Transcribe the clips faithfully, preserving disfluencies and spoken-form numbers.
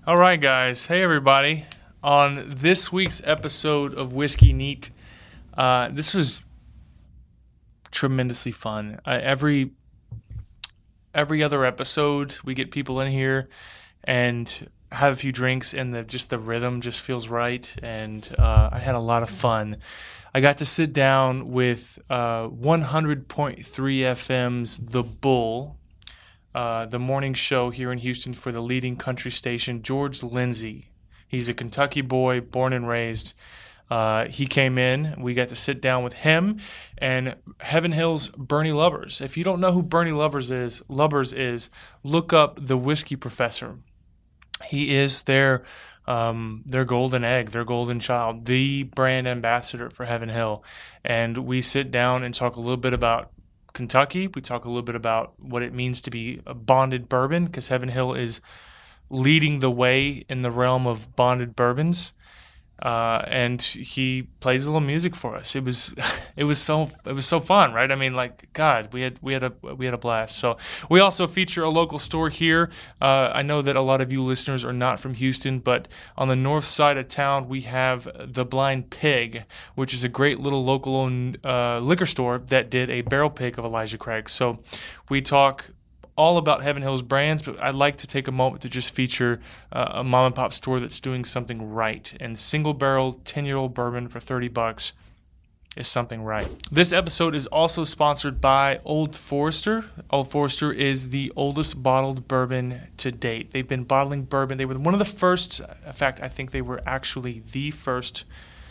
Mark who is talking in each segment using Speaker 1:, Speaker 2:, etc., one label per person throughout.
Speaker 1: All right, guys. Hey, everybody. On this week's episode of Whiskey Neat, uh, this was tremendously fun. Uh, every every other episode, we get people in here and have a few drinks, and the just the rhythm just feels right. And uh, I had a lot of fun. I got to sit down with uh, one hundred point three F M's The Bull, uh, the morning show here in Houston for the leading country station, George Lindsey. He's a Kentucky boy, born and raised. Uh, he came in. We got to sit down with him and Heaven Hill's Bernie Lubbers. If you don't know who Bernie Lubbers is, Lubbers is, look up the Whiskey Professor. He is their um, their golden egg, their golden child, the brand ambassador for Heaven Hill. And we sit down and talk a little bit about Kentucky. We talk a little bit about what it means to be a bonded bourbon, because Heaven Hill is leading the way in the realm of bonded bourbons. Uh, and he plays a little music for us. It was, it was so, it was so fun, right? I mean, like, God, we had, we had a, we had a blast. So we also feature a local store here. Uh, I know that a lot of you listeners are not from Houston, but on the north side of town, we have the Blind Pig, which is a great little local owned, uh, liquor store that did a barrel pick of Elijah Craig. So we talk all about Heaven Hill's brands, but I'd like to take a moment to just feature uh, a mom and pop store that's doing something right. And single barrel ten-year-old bourbon for thirty bucks is something right. This episode is also sponsored by Old Forester. Old Forester is the oldest bottled bourbon to date. They've been bottling bourbon. They were one of the first. In fact, I think they were actually the first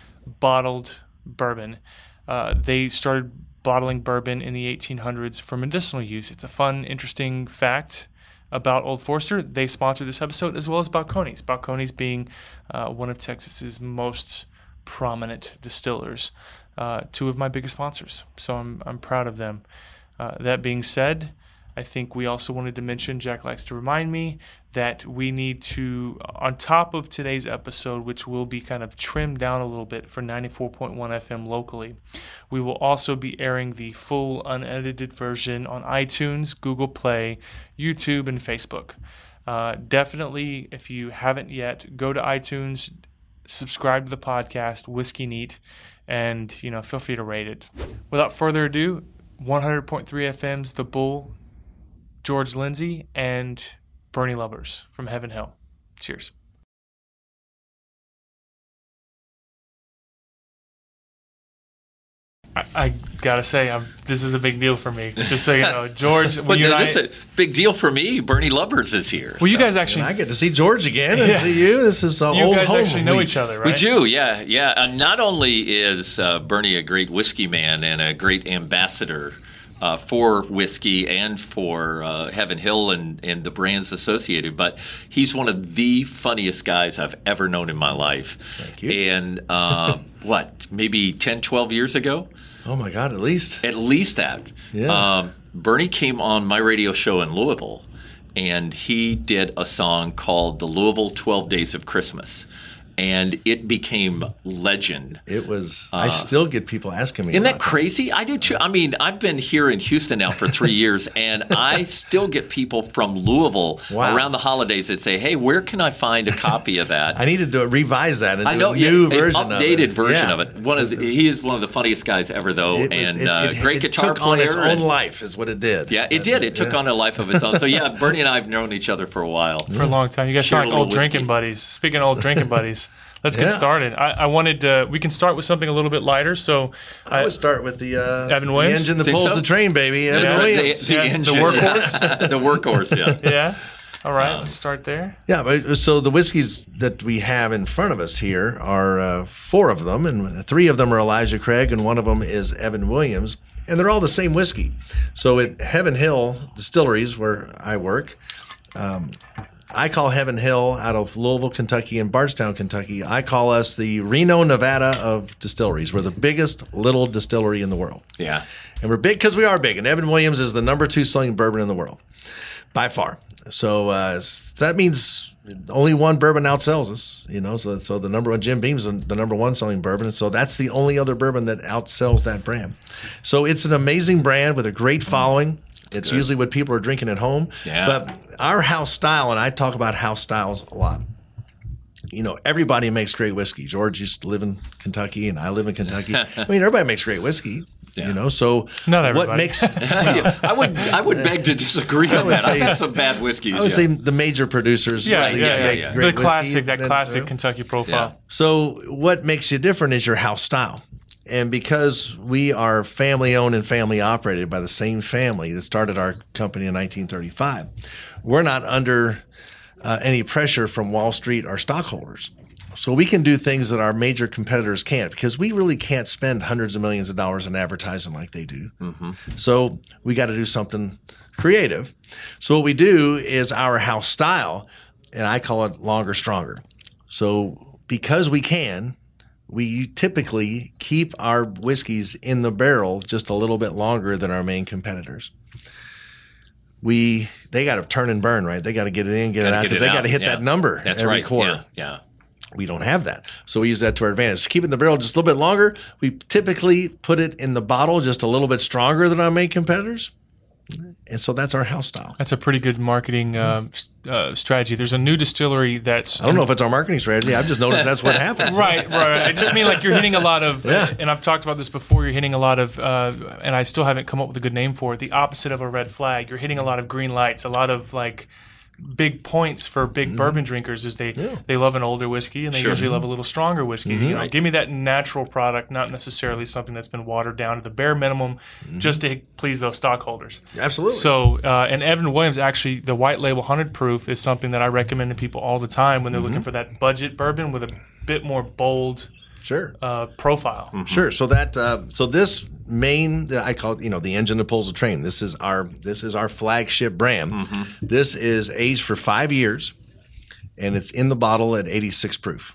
Speaker 1: bottled bourbon. Uh, they started bottling bourbon in the eighteen hundreds for medicinal use. It's a fun, interesting fact about Old Forester. They sponsor this episode, as well as Balcones. Balcones being uh, one of Texas's most prominent distillers. Uh, two of my biggest sponsors, so I'm I'm proud of them. Uh, that being said, I think we also wanted to mention, Jack likes to remind me, that we need to, on top of today's episode, which will be kind of trimmed down a little bit for ninety-four point one F M locally, we will also be airing the full unedited version on iTunes, Google Play, YouTube, and Facebook. Uh, definitely, if you haven't yet, go to iTunes, subscribe to the podcast, Whiskey Neat, and you know, feel free to rate it. Without further ado, one hundred point three F M's The Bull, George Lindsey, and Bernie Lubbers from Heaven Hill. Cheers. I, I gotta say, I'm, this is a big deal for me. Just so you know, George.
Speaker 2: Well, this is a big deal for me. Bernie Lubbers is here.
Speaker 1: Well,
Speaker 2: so.
Speaker 1: you guys actually,
Speaker 3: and I get to see George again and
Speaker 1: yeah.
Speaker 3: see you. This is a
Speaker 1: you
Speaker 3: old
Speaker 1: guys
Speaker 3: home
Speaker 1: actually know
Speaker 3: week.
Speaker 1: each other, right?
Speaker 2: We do, yeah, yeah. And not only is uh, Bernie a great whiskey man and a great ambassador Uh, for whiskey and for uh, Heaven Hill and, and the brands associated, but he's one of the funniest guys I've ever known in my life.
Speaker 3: Thank you.
Speaker 2: And uh, what, maybe ten, twelve years ago?
Speaker 3: Oh, my God, at least.
Speaker 2: At least that.
Speaker 3: Yeah.
Speaker 2: Um, Bernie came on my radio show in Louisville, and he did a song called The Louisville twelve Days of Christmas. And it became legend.
Speaker 3: It was.
Speaker 2: Uh,
Speaker 3: I still get people asking me.
Speaker 2: Isn't
Speaker 3: about
Speaker 2: that crazy? I do too. I mean, I've been here in Houston now for three years, and I still get people from Louisville
Speaker 3: Wow.
Speaker 2: around the holidays that say, "Hey, where can I find a copy of that?"
Speaker 3: I need to do, revise that and do
Speaker 2: I know,
Speaker 3: a new
Speaker 2: yeah,
Speaker 3: version
Speaker 2: an
Speaker 3: of
Speaker 2: updated
Speaker 3: it.
Speaker 2: version
Speaker 3: Yeah.
Speaker 2: of it. One of the, he is one of the funniest guys ever, though,
Speaker 3: It was-
Speaker 2: and
Speaker 3: it-
Speaker 2: uh,
Speaker 3: it-
Speaker 2: great
Speaker 3: it
Speaker 2: guitar
Speaker 3: took
Speaker 2: player.
Speaker 3: on its own
Speaker 2: and-
Speaker 3: life, is what it did.
Speaker 2: Yeah, it did. It took
Speaker 3: yeah.
Speaker 2: on a life of its own. So yeah, Bernie and I have known each other for a while.
Speaker 1: For a long time. You guys
Speaker 2: Share
Speaker 1: sound
Speaker 2: a
Speaker 1: like old
Speaker 2: little
Speaker 1: drinking
Speaker 2: whiskey.
Speaker 1: buddies. Speaking of old drinking buddies, let's get
Speaker 3: Yeah.
Speaker 1: started. I, I wanted to, we can start with something a little bit lighter. So
Speaker 3: I would start with the, uh,
Speaker 1: Evan Williams?
Speaker 3: the engine that
Speaker 2: Think
Speaker 3: pulls
Speaker 2: so?
Speaker 3: the train, baby. Evan
Speaker 1: Yeah.
Speaker 3: Williams.
Speaker 2: The, the,
Speaker 1: Yeah, the
Speaker 2: engine.
Speaker 1: workhorse?
Speaker 2: the workhorse, yeah.
Speaker 1: yeah. All right. Let's start there.
Speaker 3: Yeah, but so the whiskeys that we have in front of us here are uh, four of them, and three of them are Elijah Craig, and one of them is Evan Williams, and they're all the same whiskey. So at Heaven Hill Distilleries, where I work, um, I call Heaven Hill out of Louisville, Kentucky, and Bardstown, Kentucky. I call us the Reno, Nevada of distilleries. We're the biggest little distillery in the world.
Speaker 2: Yeah.
Speaker 3: And we're big because we are big. And Evan Williams is the number two selling bourbon in the world by far. So, uh, so that means only one bourbon outsells us, you know. So, so the number one, Jim Beam's the, the number one selling bourbon. And so that's the only other bourbon that outsells that brand. So it's an amazing brand with a great following. It's
Speaker 2: Good.
Speaker 3: usually what people are drinking at home.
Speaker 2: Yeah.
Speaker 3: But our house style, and I talk about house styles a lot, you know, everybody makes great whiskey. George used to live in Kentucky, and I live in Kentucky. I mean, everybody makes great whiskey.
Speaker 2: Yeah.
Speaker 3: You know, so
Speaker 1: Not everybody.
Speaker 3: what makes
Speaker 2: Yeah, I would I would beg to disagree on
Speaker 3: would
Speaker 2: that. I've
Speaker 3: say-
Speaker 2: had some bad whiskeys.
Speaker 3: I would
Speaker 2: yeah.
Speaker 3: say the major producers
Speaker 1: Yeah,
Speaker 3: at least
Speaker 1: yeah, yeah,
Speaker 3: make
Speaker 2: yeah.
Speaker 3: great
Speaker 1: The classic,
Speaker 3: whiskey.
Speaker 1: that
Speaker 3: Then,
Speaker 1: classic
Speaker 3: you know.
Speaker 1: Kentucky profile.
Speaker 3: So what makes you different is your house style. And because we are family owned and family operated by the same family that started our company in nineteen thirty-five, we're not under uh, any pressure from Wall Street or stockholders. So we can do things that our major competitors can't because we really can't spend hundreds of millions of dollars in advertising like they do. Mm-hmm. So we got to do something creative. So what we do is our house style, and I call it longer, stronger. So because we can, we typically keep our whiskeys in the barrel just a little bit longer than our main competitors. We they got to turn and burn, right? They got to get it in, get it
Speaker 2: Gotta
Speaker 3: out
Speaker 2: get
Speaker 3: because
Speaker 2: it
Speaker 3: they got
Speaker 2: out,
Speaker 3: to hit
Speaker 2: yeah.
Speaker 3: that number
Speaker 2: That's
Speaker 3: every
Speaker 2: right.
Speaker 3: quarter.
Speaker 2: Yeah, yeah.
Speaker 3: We don't have that. So we use that to our advantage. Keeping the barrel just a little bit longer, we typically put it in the bottle just a little bit stronger than our main competitors. And so that's our house style.
Speaker 1: That's a pretty good marketing uh, s- uh, strategy. There's a new distillery that's
Speaker 3: I don't know if it's our marketing strategy. I've just noticed that's what happens.
Speaker 1: Right, right. I just mean like you're hitting a lot of,
Speaker 3: Yeah.
Speaker 1: and I've talked about this before. You're hitting a lot of, uh, and I still haven't come up with a good name for it. The opposite of a red flag. You're hitting a lot of green lights, a lot of like big points for big
Speaker 3: Mm-hmm.
Speaker 1: bourbon drinkers. Is they they love an older whiskey and they
Speaker 2: Sure.
Speaker 1: usually love a little stronger whiskey.
Speaker 3: Mm-hmm.
Speaker 1: You know, give me that natural product, not necessarily something that's been watered down to the bare minimum,
Speaker 3: Mm-hmm.
Speaker 1: just to please those stockholders.
Speaker 3: Absolutely.
Speaker 1: So, uh, and Evan Williams, actually, the white label one hundred proof is something that I recommend to people all the time when they're
Speaker 3: Mm-hmm.
Speaker 1: looking for that budget bourbon with a bit more bold
Speaker 3: Sure.
Speaker 1: uh, profile.
Speaker 3: Sure. So that uh, so this main I call it, you know, the engine that pulls the train. This is our this is our flagship brand. This is aged for five years, and it's in the bottle at eighty-six proof.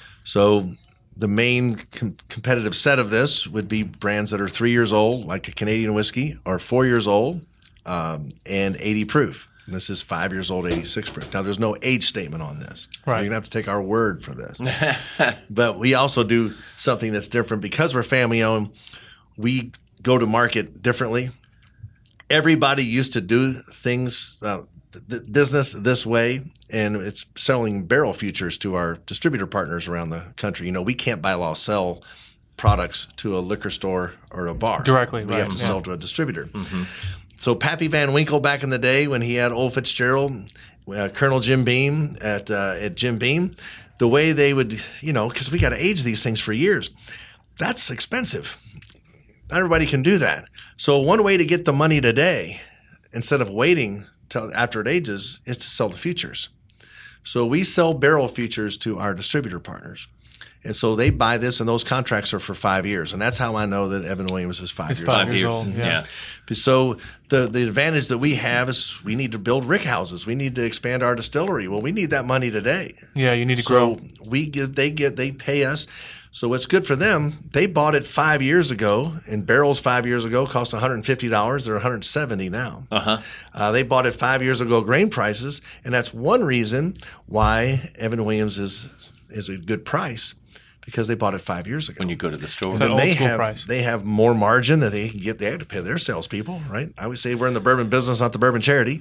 Speaker 3: So the main com- competitive set of this would be brands that are three years old, like a Canadian whiskey, or four years old, um, and eighty proof. And this is five years old, eighty-six proof. Now, there's no age statement on this. So
Speaker 1: Right.
Speaker 3: you're going to have to take our word for this. But we also do something that's different. Because we're family owned, we go to market differently. Everybody used to do things, uh, th- business this way, and it's selling barrel futures to our distributor partners around the country. You know, we can't by law sell products to a liquor store or a bar.
Speaker 1: Directly,
Speaker 3: We
Speaker 1: right,
Speaker 3: have to
Speaker 1: yeah.
Speaker 3: sell to a distributor. So Pappy Van Winkle back in the day when he had Old Fitzgerald, uh, Colonel Jim Beam at uh, at Jim Beam, the way they would, you know, because we got to age these things for years. That's expensive. Not everybody can do that. So one way to get the money today, instead of waiting till after it ages, is to sell the futures. So we sell barrel futures to our distributor partners. And so they buy this, and those contracts are for five years. And that's how I know that Evan Williams is five
Speaker 1: It's
Speaker 3: years
Speaker 1: five
Speaker 3: old.
Speaker 1: years
Speaker 2: years.
Speaker 1: old.
Speaker 2: Yeah.
Speaker 1: Yeah.
Speaker 3: So the the advantage that we have is we need to build rick houses. We need to expand our distillery. Well, we need that money today.
Speaker 1: Yeah, you need to grow.
Speaker 3: So we get they get they pay us. So what's good for them? They bought it five years ago, and barrels five years ago cost one hundred fifty dollars. They're one hundred seventy dollars now.
Speaker 2: Uh-huh.
Speaker 3: Uh, they bought it five years ago, grain prices, and that's one reason why Evan Williams is is a good price, because they bought it five years ago.
Speaker 2: When you go to the store.
Speaker 1: So-
Speaker 3: Then
Speaker 1: old
Speaker 3: they
Speaker 1: school
Speaker 3: have
Speaker 1: price.
Speaker 3: they have more margin that they can get. They have to pay their salespeople, right? I always say we're in the bourbon business, not the bourbon charity.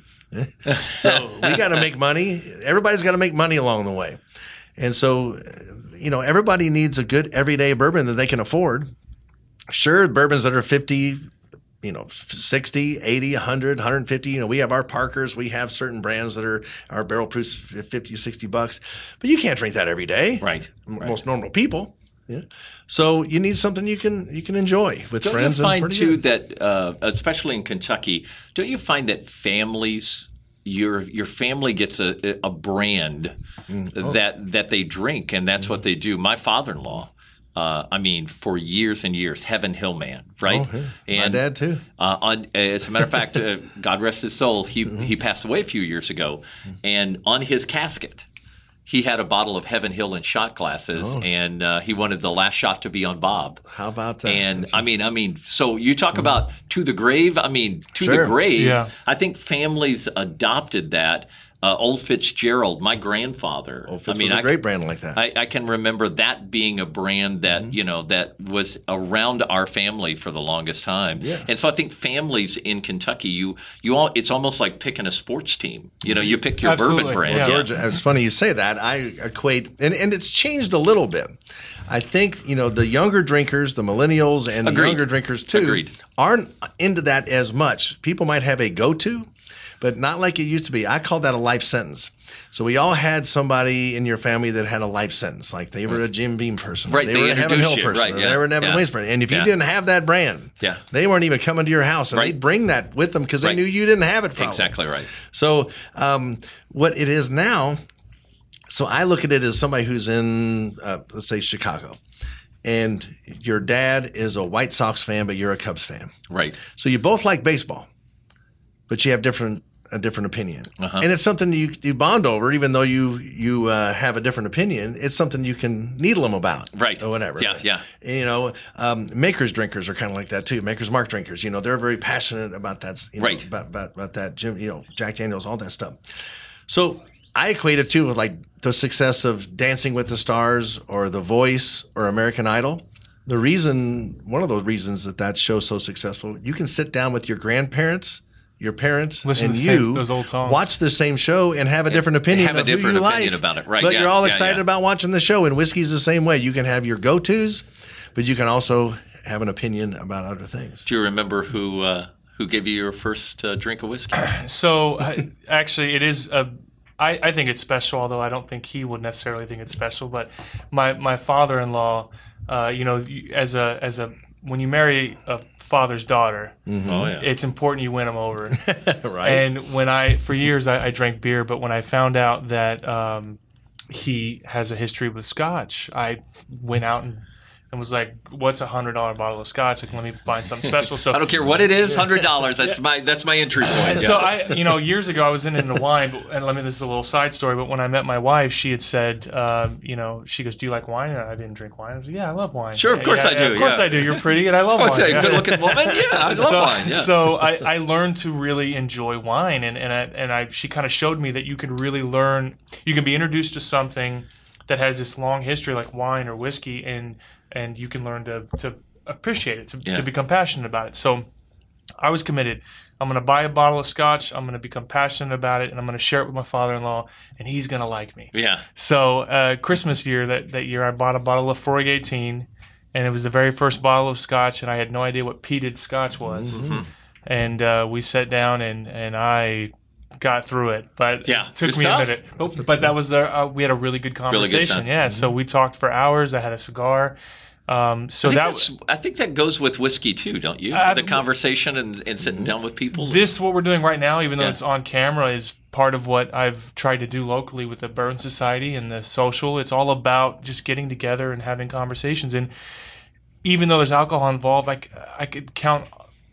Speaker 3: So we got to make money. Everybody's got to make money along the way, and so you know everybody needs a good everyday bourbon that they can afford. Sure, bourbons that are fifty, you know, sixty, eighty, one hundred, one hundred fifty. You know, we have our Parkers. We have certain brands that are our barrel proofs fifty or sixty bucks, but you can't drink that every day.
Speaker 2: Right,
Speaker 3: M-
Speaker 2: right.
Speaker 3: Most normal people. Yeah. So you need something you can you can enjoy with
Speaker 2: Don't
Speaker 3: friends.
Speaker 2: you find
Speaker 3: and pretty
Speaker 2: too
Speaker 3: good.
Speaker 2: that, uh, especially in Kentucky, don't you find that families, your your family gets a a brand
Speaker 3: Mm.
Speaker 2: that that they drink, and that's what they do. My father-in-law, uh, I mean, for years and years, Heaven Hill Man, right?
Speaker 3: Oh, yeah. My dad too.
Speaker 2: Uh, on, as a matter of fact, uh, God rest his soul, he
Speaker 3: Mm-hmm.
Speaker 2: he passed away a few years ago, and on his casket, he had a bottle of Heaven Hill in shot glasses,
Speaker 3: Oh.
Speaker 2: and uh, he wanted the last shot to be on Bob.
Speaker 3: How about that?
Speaker 2: And
Speaker 3: That's-
Speaker 2: I mean, I mean, so you talk about to the grave. I mean, to
Speaker 3: Sure.
Speaker 2: the grave.
Speaker 1: Yeah.
Speaker 2: I think families adopted that Uh, Old Fitzgerald, my grandfather.
Speaker 3: Old Fitz
Speaker 2: I mean,
Speaker 3: was a
Speaker 2: I,
Speaker 3: great brand like that.
Speaker 2: I, I can remember that being a brand that
Speaker 3: Mm-hmm.
Speaker 2: you know that was around our family for the longest time.
Speaker 3: Yeah.
Speaker 2: And so I think families in Kentucky, you you all, it's almost like picking a sports team. You know, you pick your
Speaker 1: Absolutely.
Speaker 2: bourbon brand.
Speaker 1: Yeah.
Speaker 2: Yeah.
Speaker 3: George, it's funny you say that. I equate, and, and it's changed a little bit. I think, you know, the younger drinkers, the millennials, and the
Speaker 2: Agreed.
Speaker 3: younger drinkers too,
Speaker 2: Agreed.
Speaker 3: aren't into that as much. People might have a go-to, but not like it used to be. I call that a life sentence. So we all had somebody in your family that had a life sentence, like they were a Jim Beam person,
Speaker 2: Right,
Speaker 3: they,
Speaker 2: they
Speaker 3: were a Heaven
Speaker 2: introduce
Speaker 3: Hill
Speaker 2: you,
Speaker 3: person,
Speaker 2: right,
Speaker 3: or
Speaker 2: yeah,
Speaker 3: they were an Evan
Speaker 2: yeah.
Speaker 3: Williams person. And if you
Speaker 2: Yeah.
Speaker 3: didn't have that brand,
Speaker 2: Yeah.
Speaker 3: they weren't even coming to your house, and
Speaker 2: Right.
Speaker 3: they'd bring that with them because they
Speaker 2: Right.
Speaker 3: knew you didn't have it. Probably.
Speaker 2: Exactly right.
Speaker 3: So um, what it is now, so I look at it as somebody who's in, uh, let's say, Chicago, and your dad is a White Sox fan, but you're a Cubs fan.
Speaker 2: Right.
Speaker 3: So you both like baseball, but you have different a different opinion,
Speaker 2: Uh-huh.
Speaker 3: and it's something you, you bond over, even though you you uh, have a different opinion. It's something you can needle them about,
Speaker 2: Right.
Speaker 3: or whatever.
Speaker 2: Yeah, yeah.
Speaker 3: You know, um, Maker's drinkers are kind of like that too. Maker's Mark drinkers, you know, they're very passionate about that, you know,
Speaker 2: Right.
Speaker 3: about, about about that Jim, you know, Jack Daniels, all that stuff. So I equate it too with like the success of Dancing with the Stars or The Voice or American Idol. The reason, one of the reasons that that show's so successful, you can sit down with your grandparents, your parents,
Speaker 1: Listen
Speaker 3: and
Speaker 1: to the same-
Speaker 3: you
Speaker 1: those old songs.
Speaker 3: watch the same show and have a different opinion
Speaker 2: have a
Speaker 3: of
Speaker 2: different
Speaker 3: who you
Speaker 2: opinion
Speaker 3: like.
Speaker 2: about it. Right,
Speaker 3: But
Speaker 2: yeah,
Speaker 3: you're all
Speaker 2: yeah,
Speaker 3: excited
Speaker 2: yeah.
Speaker 3: about watching the show, and whiskey's the same way. You can have your go-tos, but you can also have an opinion about other things.
Speaker 2: Do you remember who uh, who gave you your first uh, drink of whiskey?
Speaker 1: So uh, actually, it is a. I, I think it's special, although I don't think he would necessarily think it's special. But my my father-in-law, uh, you know, you- as a as a when you marry a father's daughter,
Speaker 2: Oh yeah.
Speaker 1: it's important you win them over.
Speaker 3: Right?
Speaker 1: And when I, for years, I, I drank beer, but when I found out that um, he has a history with Scotch, I went out and, and was like, "What's a hundred dollar bottle of Scotch? Like, let me find something special." So
Speaker 2: I don't care what it is, hundred dollars. That's my that's my entry point.
Speaker 1: And
Speaker 2: Yeah.
Speaker 1: so I, you know, years ago I was in into wine, but, and let me. This is a little side story. But when I met my wife, she had said, um, you know, she goes, "Do you like wine?" And I didn't drink wine. I was like, "Yeah, I love wine."
Speaker 2: Sure, of course
Speaker 1: Yeah,
Speaker 2: I
Speaker 1: yeah,
Speaker 2: do,
Speaker 1: Of course
Speaker 2: yeah.
Speaker 1: I do. You're pretty, and I love
Speaker 2: Oh,
Speaker 1: wine.
Speaker 2: it's a
Speaker 1: Yeah.
Speaker 2: good-looking woman. Yeah, I love
Speaker 1: so,
Speaker 2: wine. Yeah.
Speaker 1: so I, I learned to really enjoy wine, and and I, and I she kind of showed me that you can really learn. You can be introduced to something that has this long history, like wine or whiskey, and and you can learn to to appreciate it, to,
Speaker 2: Yeah.
Speaker 1: to become passionate about it. So I was committed. I'm going to buy a bottle of Scotch. I'm going to become passionate about it, and I'm going to share it with my father-in-law, and he's going to like me.
Speaker 2: yeah.
Speaker 1: So uh, Christmas year, that, that year, I bought a bottle of Forty eighteen, and it was the very first bottle of Scotch, and I had no idea what peated Scotch was.
Speaker 2: Mm-hmm.
Speaker 1: And uh, we sat down, and, and I got through it, but
Speaker 2: Yeah,
Speaker 1: it took
Speaker 2: good
Speaker 1: me
Speaker 2: stuff.
Speaker 1: a minute. Oh, but that was the uh, we had a really good
Speaker 2: Really good
Speaker 1: conversation.
Speaker 2: time. Mm-hmm.
Speaker 1: Yeah, so we talked for hours. I had a cigar. Um, so
Speaker 2: I think,
Speaker 1: that
Speaker 2: that's, I think that goes with whiskey too, don't you?
Speaker 1: Uh,
Speaker 2: the conversation and, and sitting down with people.
Speaker 1: This, what we're doing right now, even though
Speaker 2: Yeah.
Speaker 1: it's on camera, is part of what I've tried to do locally with the Bourbon Society and the social. It's all about just getting together and having conversations. And even though there's alcohol involved, I, c- I could count.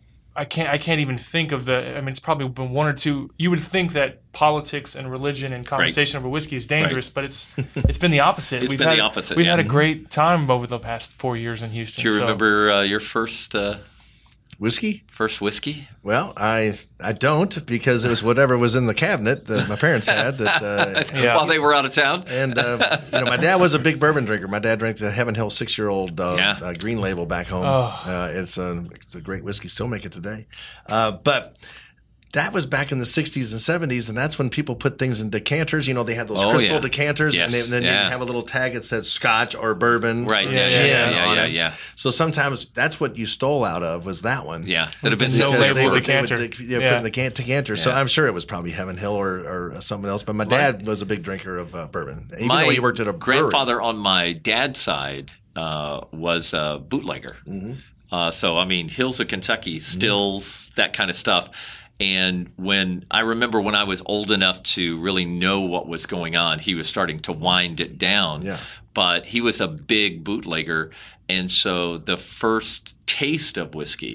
Speaker 1: I can't. I can't even think of the. I mean, it's probably been one or two. You would think that politics and religion and conversation over whiskey is dangerous, but it's it's been the opposite.
Speaker 2: It's
Speaker 1: we've
Speaker 2: been
Speaker 1: had,
Speaker 2: the opposite,
Speaker 1: We've
Speaker 2: yeah.
Speaker 1: had a great time over the past four years in Houston.
Speaker 2: Do you
Speaker 1: so-
Speaker 2: remember uh, your first uh,
Speaker 3: Whiskey?
Speaker 2: first whiskey?
Speaker 3: Well, I I don't, because it was whatever was in the cabinet that my parents had. That uh,
Speaker 1: Yeah.
Speaker 2: While they were out of town?
Speaker 3: And uh, you know, my dad was a big bourbon drinker. My dad drank the Heaven Hill six-year-old uh,
Speaker 2: Yeah.
Speaker 3: uh, Green Label back home.
Speaker 1: Oh.
Speaker 3: Uh, it's, a, it's a great whiskey. Still make it today. Uh, but that was back in the sixties and seventies, and that's when people put things in decanters. You know, they had those
Speaker 2: Oh,
Speaker 3: crystal
Speaker 2: yeah.
Speaker 3: decanters,
Speaker 2: Yes.
Speaker 3: and, they, and then
Speaker 2: Yeah.
Speaker 3: you have a little tag that said Scotch or bourbon,
Speaker 2: Right.
Speaker 3: or
Speaker 2: Yeah, yeah,
Speaker 3: gin
Speaker 2: yeah, yeah,
Speaker 3: on
Speaker 2: yeah,
Speaker 3: it.
Speaker 2: yeah.
Speaker 3: So sometimes that's what you stole out of, was that one.
Speaker 2: Yeah. That have been
Speaker 1: No
Speaker 3: Because
Speaker 1: label
Speaker 3: they would,
Speaker 1: decanter.
Speaker 3: They would, yeah,
Speaker 1: Yeah.
Speaker 3: put in the can- decanter. So
Speaker 2: Yeah.
Speaker 3: I'm sure it was probably Heaven Hill or, or something else. But my dad was a big drinker of uh, bourbon, even
Speaker 2: My
Speaker 3: though he worked at a brewery.
Speaker 2: grandfather on my dad's side uh, was a bootlegger.
Speaker 3: Mm-hmm.
Speaker 2: Uh, so, I mean, Hills of Kentucky, Stills, that kind of stuff. And when I remember when I was old enough to really know what was going on, he was starting to wind it down.
Speaker 3: Yeah.
Speaker 2: But he was a big bootlegger. And so the first taste of whiskey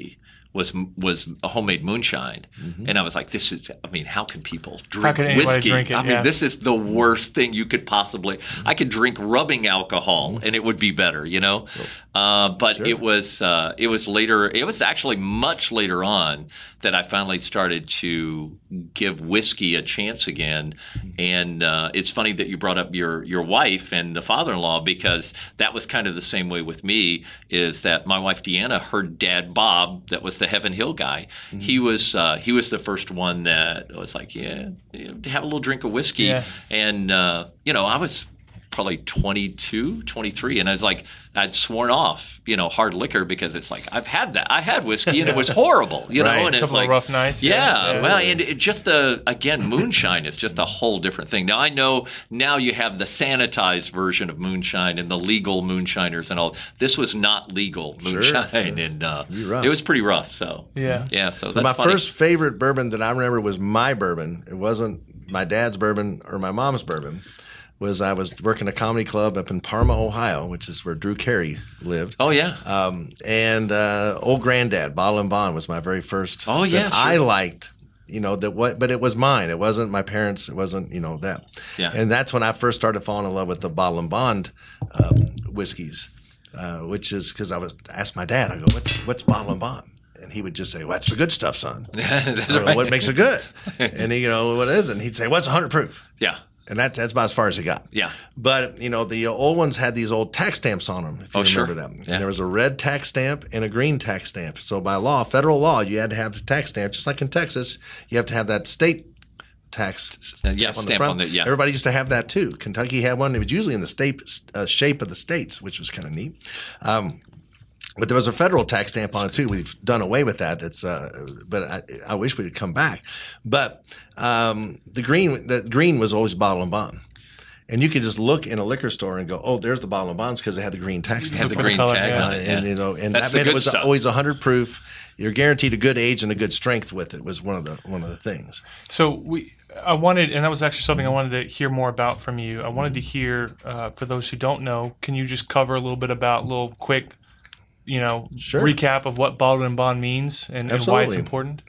Speaker 2: was was a homemade moonshine, mm-hmm. and I was like, "This is. I mean, how can people drink
Speaker 1: how can anybody
Speaker 2: whiskey?
Speaker 1: Drink it?
Speaker 2: I mean,
Speaker 1: yeah.
Speaker 2: this is the worst thing you could possibly. I could drink rubbing alcohol, mm-hmm. and it would be better, you know. Uh, but sure. it was uh, it was later. It was actually much later on that I finally started to give whiskey a chance again. And uh, it's funny that you brought up your your wife and the father-in-law, because that was kind of the same way with me. Is that my wife Deanna, her dad Bob, that was the Heaven Hill guy. Mm-hmm. He was uh, he was the first one that was like, yeah, have a little drink of whiskey.
Speaker 1: Yeah.
Speaker 2: And uh, you know, I was probably twenty-two, twenty-three, and I was like, I'd sworn off, you know, hard liquor, because it's like, I've had that. I had whiskey and it was horrible, you
Speaker 3: right.
Speaker 2: know, and
Speaker 1: a
Speaker 2: it's
Speaker 1: couple
Speaker 2: like
Speaker 1: of rough nights.
Speaker 2: Yeah,
Speaker 1: yeah.
Speaker 2: yeah. Well, and it just the again, moonshine is just a whole different thing. Now I know now you have the sanitized version of moonshine and the legal moonshiners and all. This was not legal moonshine, sure. and uh, it was pretty rough. So
Speaker 1: yeah,
Speaker 2: yeah. So,
Speaker 3: so
Speaker 2: that's
Speaker 3: my
Speaker 2: funny.
Speaker 3: first favorite bourbon that I remember was my bourbon. It wasn't my dad's bourbon or my mom's bourbon. Was I was working a comedy club up in Parma, Ohio, which is where Drew Carey lived.
Speaker 2: Oh yeah.
Speaker 3: Um, and uh, Old Granddad Bottle and Bond was my very first.
Speaker 2: Oh yeah.
Speaker 3: That
Speaker 2: sure.
Speaker 3: I liked, you know, that what, but it was mine. It wasn't my parents. It wasn't, you know, that.
Speaker 2: Yeah.
Speaker 3: And that's when I first started falling in love with the Bottle and Bond um, whiskeys, uh, which is because I was asked my dad. I go, what's what's Bottle and Bond? And he would just say, well, that's the good stuff, son.
Speaker 2: That's
Speaker 3: go,
Speaker 2: right.
Speaker 3: What makes it good? And he, you know, what is it? And he'd say, well, it's one hundred proof.
Speaker 2: Yeah.
Speaker 3: And that, that's about as far as he got.
Speaker 2: Yeah.
Speaker 3: But, you know, the old ones had these old tax stamps on them, if you
Speaker 2: oh,
Speaker 3: remember
Speaker 2: sure.
Speaker 3: them.
Speaker 2: Yeah.
Speaker 3: And there was a red tax stamp and a green tax stamp. So by law, federal law, you had to have the tax stamp. Just like in Texas, you have to have that state tax
Speaker 2: uh, yeah,
Speaker 3: stamp on
Speaker 2: stamp
Speaker 3: the front.
Speaker 2: On the, yeah.
Speaker 3: Everybody used to have that too. Kentucky had one. It was usually in the state uh, shape of the states, which was kind of neat. Um, But there was a federal tax stamp on it too. We've done away with that. It's, uh, but I, I wish we would come back. But um, the green, the green was always Bottle and Bond, and you could just look in a liquor store and go, "Oh, there's the Bottle and Bonds," because they had the green tax stamp.
Speaker 2: Had the
Speaker 1: For
Speaker 2: green
Speaker 1: the color,
Speaker 2: tag
Speaker 1: yeah.
Speaker 2: on it,
Speaker 3: and
Speaker 2: yeah.
Speaker 3: you know, and
Speaker 2: That's
Speaker 3: that
Speaker 2: the
Speaker 3: meant it
Speaker 2: good
Speaker 3: was
Speaker 2: stuff.
Speaker 3: always one hundred proof. You're guaranteed a good age and a good strength with it. Was one of the one of the things.
Speaker 1: So we, I wanted, and that was actually something I wanted to hear more about from you. I wanted to hear, uh, for those who don't know, can you just cover a little bit about, a little quick, you know,
Speaker 3: Sure.
Speaker 1: recap of what Bottled and Bond means and, and why it's
Speaker 3: Absolutely.
Speaker 1: important?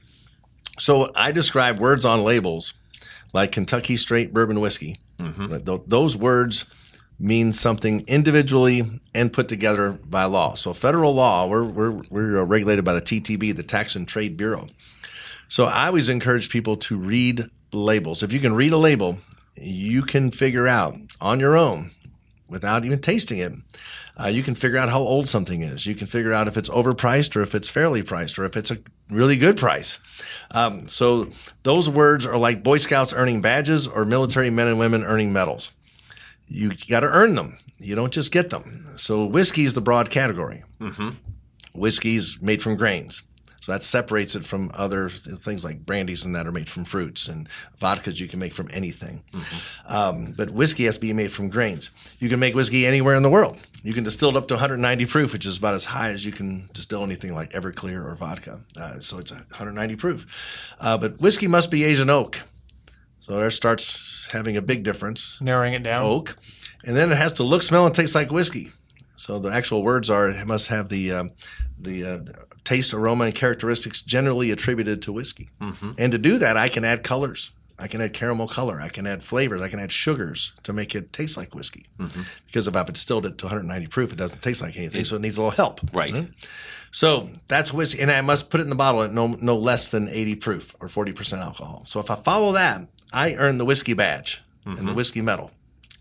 Speaker 3: So I describe words on labels like Kentucky Straight Bourbon Whiskey. Mm-hmm. Th- those words mean something individually and put together by law. So federal law, we're we're we're regulated by the T T B, the Tax and Trade Bureau. So I always encourage people to read labels. If you can read a label, you can figure out on your own, without even tasting it, uh, you can figure out how old something is. You can figure out if it's overpriced or if it's fairly priced or if it's a really good price. Um, so those words are like Boy Scouts earning badges or military men and women earning medals. You got to earn them. You don't just get them. So whiskey is the broad category. Mm-hmm. Whiskey is made from grains. So that separates it from other things like brandies and that are made from fruits, and vodkas you can make from anything. Mm-hmm. Um, but whiskey has to be made from grains. You can make whiskey anywhere in the world. You can distill it up to one hundred ninety proof, which is about as high as you can distill anything like Everclear or vodka. Uh, so it's one hundred ninety proof. Uh, but whiskey must be Asian oak. So there starts having a big difference.
Speaker 1: Narrowing it down.
Speaker 3: Oak. And then it has to look, smell, and taste like whiskey. So the actual words are it must have the um, the uh, taste, aroma, and characteristics generally attributed to whiskey. Mm-hmm. And to do that, I can add colors. I can add caramel color. I can add flavors. I can add sugars to make it taste like whiskey. Mm-hmm. Because if I've distilled it to one hundred ninety proof, it doesn't taste like anything, so it needs a little help.
Speaker 2: Right.
Speaker 3: right? So that's whiskey. And I must put it in the bottle at no, no less than eighty proof or forty percent alcohol. So if I follow that, I earn the whiskey badge mm-hmm. and the whiskey medal.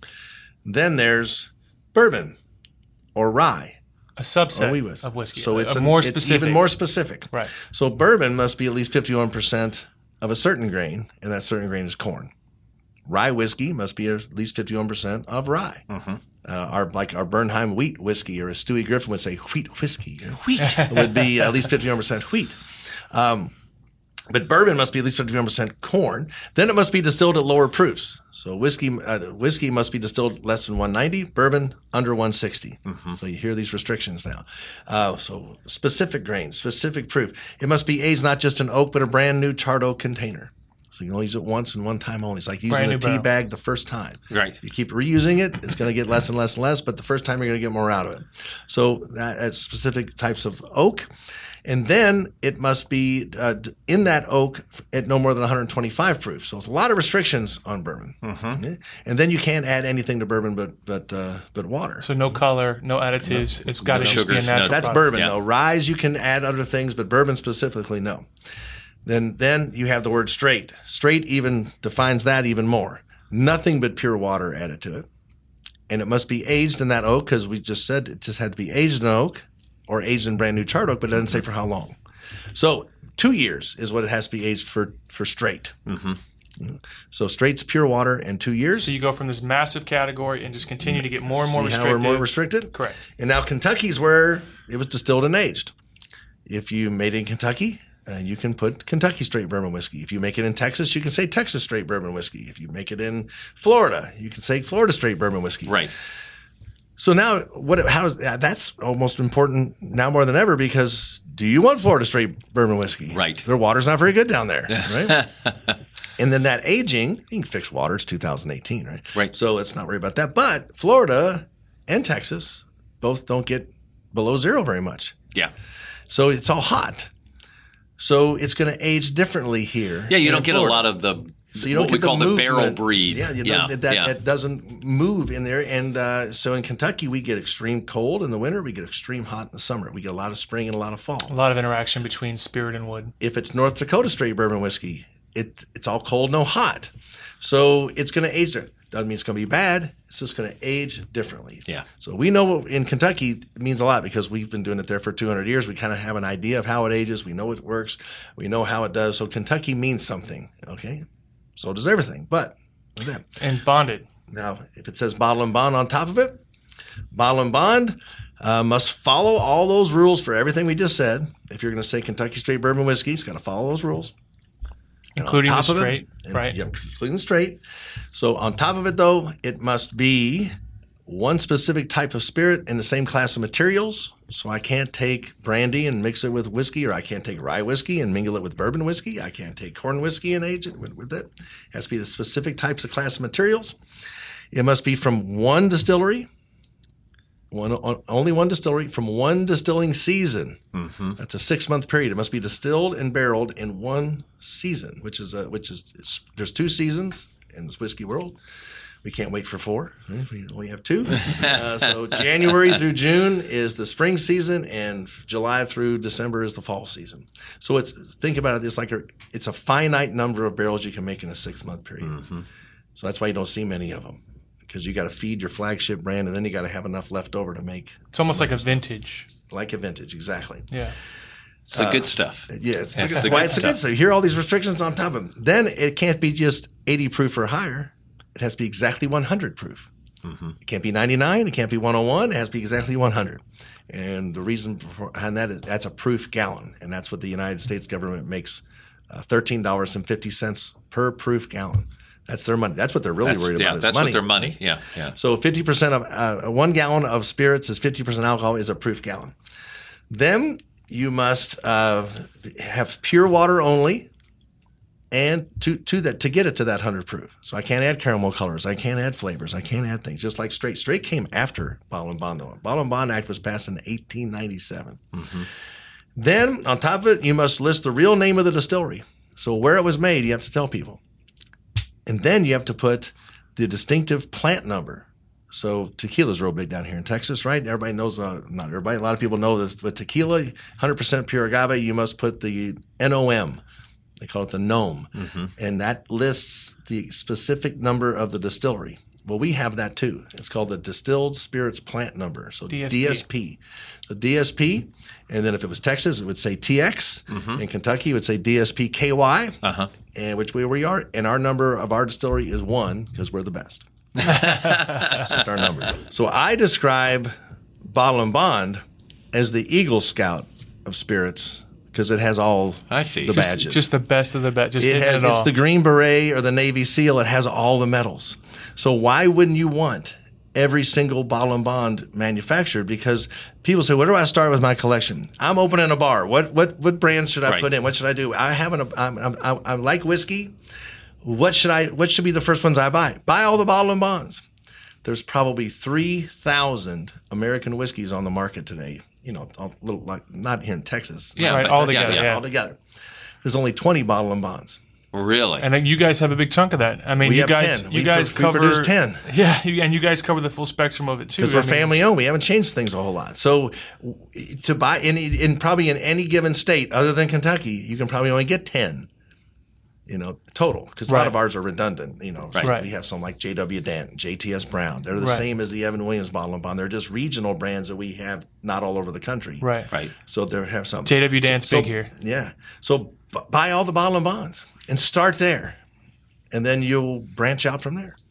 Speaker 3: Then there's bourbon or rye.
Speaker 1: A subset
Speaker 3: we was.
Speaker 1: of whiskey.
Speaker 3: So it's
Speaker 1: a,
Speaker 3: an,
Speaker 1: more
Speaker 3: it's
Speaker 1: specific.
Speaker 3: even more specific.
Speaker 1: Right.
Speaker 3: So bourbon must be at least fifty-one percent of a certain grain, and that certain grain is corn. Rye whiskey must be at least fifty-one percent of rye. Mm-hmm. Uh, our like our Bernheim wheat whiskey, or as Stewie Griffin would say, wheat whiskey. Wheat would be at least fifty-one percent wheat. Um, But bourbon must be at least fifty-one percent corn. Then it must be distilled at lower proofs. So whiskey uh, whiskey must be distilled less than one ninety, bourbon under one sixty. Mm-hmm. So you hear these restrictions now. Uh, so specific grain, specific proof. It must be aged not just in oak, but a brand new charred oak container. So you can only use it once and one time only. It's like using
Speaker 1: Brand
Speaker 3: a
Speaker 1: new
Speaker 3: tea
Speaker 1: barrel.
Speaker 3: bag the first time.
Speaker 2: Right.
Speaker 3: If you keep reusing it, it's going to get less and less and less, but the first time you're going to get more out of it. So that, that's specific types of oak. And then it must be uh, in that oak at no more than one hundred twenty-five proof. So it's a lot of restrictions on bourbon. Mm-hmm. Okay? And then you can't add anything to bourbon but but uh, but water.
Speaker 1: So no color, no additives. No, it's got to
Speaker 2: no
Speaker 1: just be a
Speaker 2: sugars,
Speaker 1: natural
Speaker 2: no-
Speaker 3: That's
Speaker 1: product.
Speaker 3: bourbon,
Speaker 2: Yeah.
Speaker 3: though. Rye, you can add other things, but bourbon specifically, no. Then then you have the word straight. Straight even defines that even more. Nothing but pure water added to it. And it must be aged in that oak, because we just said it just had to be aged in oak or aged in brand new charred oak, but it doesn't say for how long. So two years is what it has to be aged for, for straight. Mm-hmm. So straight's pure water and two years.
Speaker 1: So you go from this massive category and just continue to get more and more
Speaker 3: See
Speaker 1: restricted.
Speaker 3: how we're more restricted?
Speaker 1: Correct.
Speaker 3: And now Kentucky's where it was distilled and aged. If you made it in Kentucky, uh, you can put Kentucky straight bourbon whiskey. If you make it in Texas, you can say Texas straight bourbon whiskey. If you make it in Florida, you can say Florida straight bourbon whiskey.
Speaker 2: Right.
Speaker 3: So now, what? How does that's almost important now more than ever, because do you want Florida straight bourbon whiskey?
Speaker 2: Right.
Speaker 3: Their water's not very good down there, right? And then that aging, you can fix water. It's two thousand eighteen, right?
Speaker 2: Right.
Speaker 3: So let's not worry about that. But Florida and Texas both don't get below zero very much.
Speaker 2: Yeah.
Speaker 3: So it's all hot. So it's going to age differently here.
Speaker 2: Yeah, you
Speaker 3: than
Speaker 2: don't
Speaker 3: in
Speaker 2: get
Speaker 3: Florida.
Speaker 2: a lot of the
Speaker 3: So you don't
Speaker 2: what
Speaker 3: get
Speaker 2: we call the, barrel
Speaker 3: movement.
Speaker 2: breed.
Speaker 3: Yeah, you
Speaker 2: yeah,
Speaker 3: know, that,
Speaker 2: yeah.
Speaker 3: that doesn't move in there. And uh, so in Kentucky, we get extreme cold in the winter. We get extreme hot in the summer. We get a lot of spring and a lot of fall.
Speaker 1: A lot of interaction between spirit and wood.
Speaker 3: If it's North Dakota straight bourbon whiskey, it it's all cold, no hot. So it's going to age there. Doesn't mean it's going to be bad. It's just going to age differently.
Speaker 2: Yeah.
Speaker 3: So we know in Kentucky it means a lot because we've been doing it there for two hundred years. We kind of have an idea of how it ages. We know it works. We know how it does. So Kentucky means something. Okay. So does everything. But with that.
Speaker 1: And bonded.
Speaker 3: Now, if it says bottle and bond on top of it, bottle and bond uh, must follow all those rules for everything we just said. If you're going to say Kentucky straight bourbon whiskey, it's got to follow those rules. And
Speaker 1: Including
Speaker 3: on
Speaker 1: the
Speaker 3: top of it-
Speaker 1: straight,
Speaker 3: and-
Speaker 1: right?
Speaker 3: Yeah, including the straight. So on top of it, though, it must be one specific type of spirit in the same class of materials. So I can't take brandy and mix it with whiskey, or I can't take rye whiskey and mingle it with bourbon whiskey. I can't take corn whiskey and age it with, with it. It has to be the specific types of class of materials. It must be from one distillery, one only one distillery from one distilling season. Mm-hmm. That's a six-month period. It must be distilled and barreled in one season, which is a, which is there's two seasons in this whiskey world. We can't wait for four. We only have two. Uh, so January through June is the spring season, and July through December is the fall season. So it's think about it. It's like a, it's a finite number of barrels you can make in a six-month period. Mm-hmm. So that's why you don't see many of them, because you got to feed your flagship brand, and then you got to have enough left over to make.
Speaker 1: It's almost like a vintage.
Speaker 3: Like a vintage, exactly.
Speaker 1: Yeah.
Speaker 2: It's the good stuff.
Speaker 3: Yeah, it's the,
Speaker 2: That's
Speaker 3: that's
Speaker 2: the
Speaker 3: why
Speaker 2: good
Speaker 3: it's the
Speaker 2: stuff.
Speaker 3: good stuff. Here are all these restrictions on top of them. Then it can't be just eighty proof or higher. It has to be exactly one hundred proof. Mm-hmm. It can't be ninety-nine. It can't be one oh one. It has to be exactly one hundred. And the reason behind that is that's a proof gallon, and that's what the United States government makes uh, thirteen dollars and fifty cents per proof gallon. That's their money. That's what they're really
Speaker 2: That's,
Speaker 3: worried
Speaker 2: yeah,
Speaker 3: about. Is
Speaker 2: that's
Speaker 3: money.
Speaker 2: what their money. Yeah, yeah.
Speaker 3: So fifty percent of uh, one gallon of spirits is fifty percent alcohol is a proof gallon. Then you must uh, have pure water only, and to to that to get it to that one hundred proof. So I can't add caramel colors. I can't add flavors. I can't add things. Just like straight. Straight came after Bottle and Bond, though. Bottle and Bond Act was passed in eighteen ninety-seven. Mm-hmm. Then on top of it, you must list the real name of the distillery. So where it was made, you have to tell people. And then you have to put the distinctive plant number. So tequila's real big down here in Texas, right? Everybody knows, uh, not everybody, a lot of people know this, but tequila, one hundred percent pure agave, you must put the N O M. They call it the N O M. Mm-hmm. And that lists the specific number of the distillery. Well, we have that too. It's called the Distilled Spirits Plant Number. So D S P. D S P. So D S P, and then if it was Texas, it would say T X. Mm-hmm. In Kentucky, it would say D S P K Y, uh-huh. and which way we are. And our number of our distillery is one because we're the best. That's just our number. So I describe Bottle and Bond as the Eagle Scout of spirits because it has all
Speaker 2: I see.
Speaker 3: the
Speaker 1: Just,
Speaker 3: badges.
Speaker 1: just the best of the best. Just
Speaker 3: it
Speaker 1: hitting
Speaker 3: has
Speaker 1: it all.
Speaker 3: it's the Green Beret or the Navy SEAL. It has all the medals. So why wouldn't you want every single Bottle and Bond manufactured? Because people say, where do I start with my collection? I'm opening a bar. What what what brands should I
Speaker 2: Right.
Speaker 3: put in? What should I do? I have an I'm, I'm, I I like whiskey. What should I? What should be the first ones I buy? Buy all the Bottle and Bonds. There's probably three thousand American whiskeys on the market today, you know, a little like not here in Texas.
Speaker 2: Yeah,
Speaker 1: right,
Speaker 2: but-
Speaker 1: all together, yeah.
Speaker 3: all together. There's only twenty bottle and bonds.
Speaker 2: Really?
Speaker 1: And then you guys have a big chunk of that. I mean,
Speaker 3: We
Speaker 1: you
Speaker 3: have
Speaker 1: guys,
Speaker 3: ten.
Speaker 1: you
Speaker 3: We
Speaker 1: guys
Speaker 3: pro- we
Speaker 1: cover
Speaker 3: produce ten.
Speaker 1: Yeah, you- and you guys cover the full spectrum of it too.
Speaker 3: Because
Speaker 1: I
Speaker 3: we're
Speaker 1: mean,
Speaker 3: family owned, we haven't changed things a whole lot. So w- to buy any, in probably in any given state other than Kentucky, you can probably only get ten. You know, total, because a lot
Speaker 1: Right.
Speaker 3: of ours are redundant. You know, so
Speaker 1: Right.
Speaker 3: we have some like J W Danton, J T S Brown. They're the
Speaker 1: Right.
Speaker 3: same as the Evan Williams bottle and bond. They're just regional brands that we have not all over the country.
Speaker 1: Right.
Speaker 2: Right.
Speaker 3: So they have some.
Speaker 1: J W Dan's
Speaker 3: so,
Speaker 1: big
Speaker 3: so-
Speaker 1: here.
Speaker 3: Yeah. So b- buy all the bottle and bonds and start there, and then you'll branch out from there.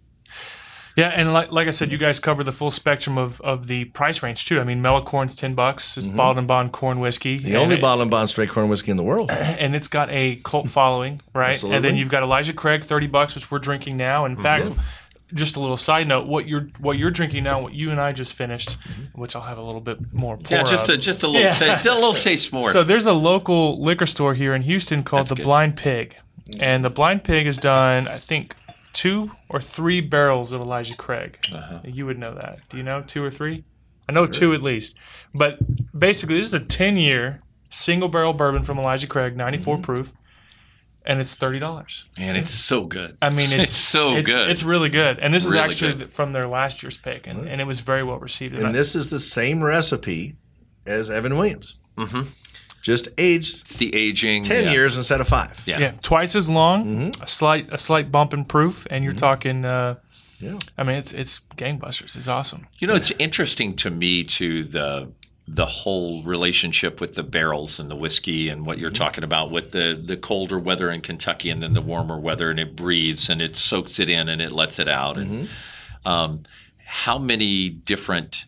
Speaker 1: Yeah, and like like I said, you guys cover the full spectrum of, of the price range too. I mean, Mellow Corn's ten bucks. It's bottled and bond corn whiskey.
Speaker 3: Mm-hmm. The only
Speaker 1: and,
Speaker 3: bottle and bond straight corn whiskey in the world.
Speaker 1: and it's got a cult following, right?
Speaker 3: Absolutely.
Speaker 1: And then you've got Elijah Craig, thirty bucks, which we're drinking now. In fact, just a little side note: what you're what you're drinking now, what you and I just finished, which I'll have a little bit more. Pour
Speaker 2: Yeah, just
Speaker 1: of.
Speaker 2: a just a little
Speaker 1: Yeah.
Speaker 2: taste, a little taste more.
Speaker 1: So there's a local liquor store here in Houston called
Speaker 2: That's
Speaker 1: the
Speaker 2: good.
Speaker 1: Blind Pig, and the Blind Pig has done, I think, two or three barrels of Elijah Craig.
Speaker 2: Uh-huh.
Speaker 1: You would know that. Do you know two or three? I know two at least. But basically, this is a ten-year single barrel bourbon from Elijah Craig, ninety-four
Speaker 2: Mm-hmm.
Speaker 1: proof, and it's thirty dollars.
Speaker 2: and it's so good.
Speaker 1: I mean, it's,
Speaker 2: so
Speaker 1: it's,
Speaker 2: good.
Speaker 1: It's really good, and this is
Speaker 2: Really
Speaker 1: actually
Speaker 2: good.
Speaker 1: from their last year's pick, and, and it was very well received. And I-
Speaker 3: And this is the same recipe as Evan Williams. Mm-hmm. Just aged
Speaker 2: It's the aging.
Speaker 3: ten
Speaker 2: yeah.
Speaker 3: years instead of five.
Speaker 2: Yeah.
Speaker 1: yeah, twice as long,
Speaker 3: Mm-hmm.
Speaker 1: a slight a slight bump in proof, and you're talking. Uh,
Speaker 3: Yeah.
Speaker 1: I mean, it's it's gangbusters. It's awesome.
Speaker 2: You know, it's interesting to me to the the whole relationship with the barrels and the whiskey and what you're talking about with the the colder weather in Kentucky and then the warmer weather, and it breathes and it soaks it in and it lets it out. And um, how many different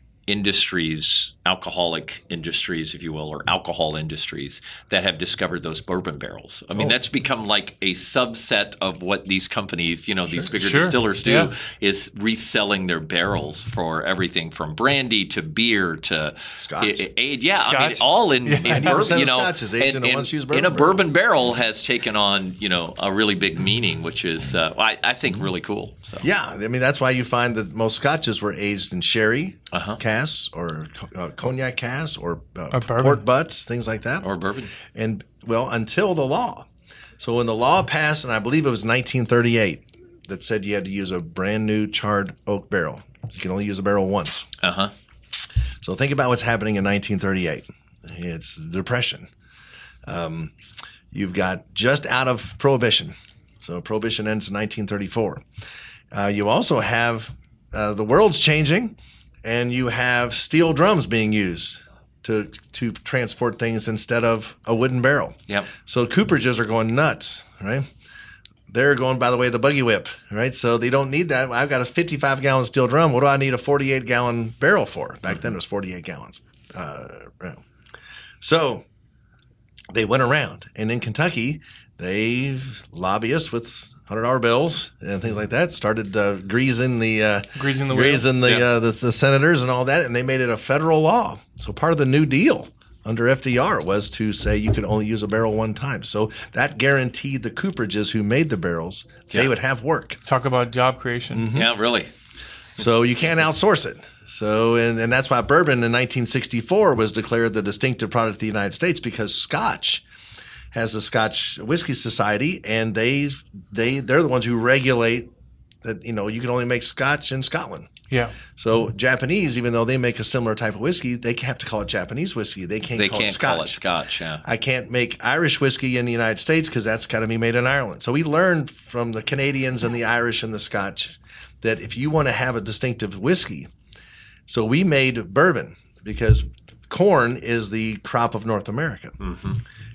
Speaker 2: industries, alcoholic industries, if you will, or alcohol industries that have discovered those bourbon barrels. I mean,
Speaker 3: Oh.
Speaker 2: that's become like a subset of what these companies, you know, these bigger
Speaker 1: Sure.
Speaker 2: distillers do,
Speaker 1: Yeah.
Speaker 2: is reselling their barrels for everything from brandy to beer to
Speaker 3: Scotch.
Speaker 2: I- I- age. Yeah, I mean,
Speaker 1: Scotch.
Speaker 2: all in, in
Speaker 3: ninety percent
Speaker 2: bourbon, you
Speaker 3: of
Speaker 2: know,
Speaker 3: Scotch is aged in a
Speaker 2: and-
Speaker 3: once-used
Speaker 2: and
Speaker 3: bourbon
Speaker 2: in a
Speaker 3: barrel.
Speaker 2: bourbon barrel has taken on, you know, a really big meaning, which is, uh, I, I think, really cool. So.
Speaker 3: Yeah, I mean that's why you find that most scotches were aged in sherry
Speaker 2: Uh-huh.
Speaker 3: casks or uh, cognac casks or, uh,
Speaker 1: Or bourbon.
Speaker 3: port butts, things like that.
Speaker 2: Or bourbon.
Speaker 3: And well, until the law. So when the law passed, and I believe it was nineteen thirty-eight, that said you had to use a brand new charred oak barrel. You can only use a barrel once.
Speaker 2: Uh huh.
Speaker 3: So think about what's happening in nineteen thirty-eight. It's the Depression. Um, you've got just out of Prohibition. So Prohibition ends in nineteen thirty-four. Uh, you also have uh, the world's changing, and you have steel drums being used to to transport things instead of a wooden barrel.
Speaker 2: Yep.
Speaker 3: So cooperages are going nuts, right? They're going by the way of the buggy whip, right? So they don't need that. I've got a fifty-five gallon steel drum. What do I need a forty-eight gallon barrel for? Back then it was forty-eight gallons. Uh, right. So they went around, and in Kentucky, they lobbyists with hundred dollar bills and things like that started uh, greasing the uh,
Speaker 1: Greasing the wheel.
Speaker 3: greasing the,
Speaker 2: Yeah.
Speaker 3: uh, the the senators and all that, and they made it a federal law. So part of the New Deal under F D R was to say you could only use a barrel one time. So that guaranteed the cooperages who made the barrels they
Speaker 2: Yeah.
Speaker 3: would have work.
Speaker 1: Talk about job creation.
Speaker 2: Yeah, really.
Speaker 3: So you can't outsource it. So and, and that's why bourbon in nineteen sixty-four was declared the distinctive product of the United States, because Scotch has the Scotch Whiskey Society, and they they they're the ones who regulate that, you know, you can only make Scotch in Scotland.
Speaker 1: Yeah.
Speaker 3: So Japanese, even though they make a similar type of whiskey, they have to call it Japanese whiskey. They can't
Speaker 2: They
Speaker 3: call
Speaker 2: can't
Speaker 3: it Scotch.
Speaker 2: call it Scotch. Yeah.
Speaker 3: I can't make Irish whiskey in the United States because that's got to be made in Ireland. So we learned from the Canadians and the Irish and the Scotch that if you want to have a distinctive whiskey, so we made bourbon because corn is the crop of North America.
Speaker 2: Mm-hmm.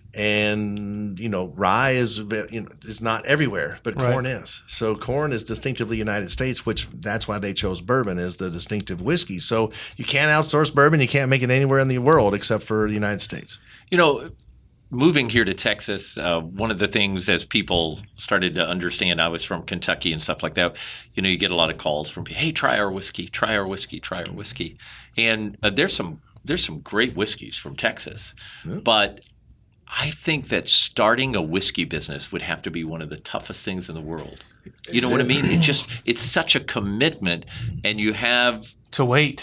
Speaker 3: And, you know, rye is, you know, is not everywhere, but
Speaker 1: Right.
Speaker 3: corn is. So corn is distinctively United States, which that's why they chose bourbon as the distinctive whiskey. So you can't outsource bourbon. You can't make it anywhere in the world except for the United States.
Speaker 2: You know, moving here to Texas, uh, one of the things as people started to understand, I was from Kentucky and stuff like that, you know, you get a lot of calls from people, hey, try our whiskey, try our whiskey, try our whiskey. And uh, there's some there's some great whiskeys from Texas. But I think that starting a whiskey business would have to be one of the toughest things in the world. You know what I mean? It just it's such a commitment, and you have
Speaker 1: To wait.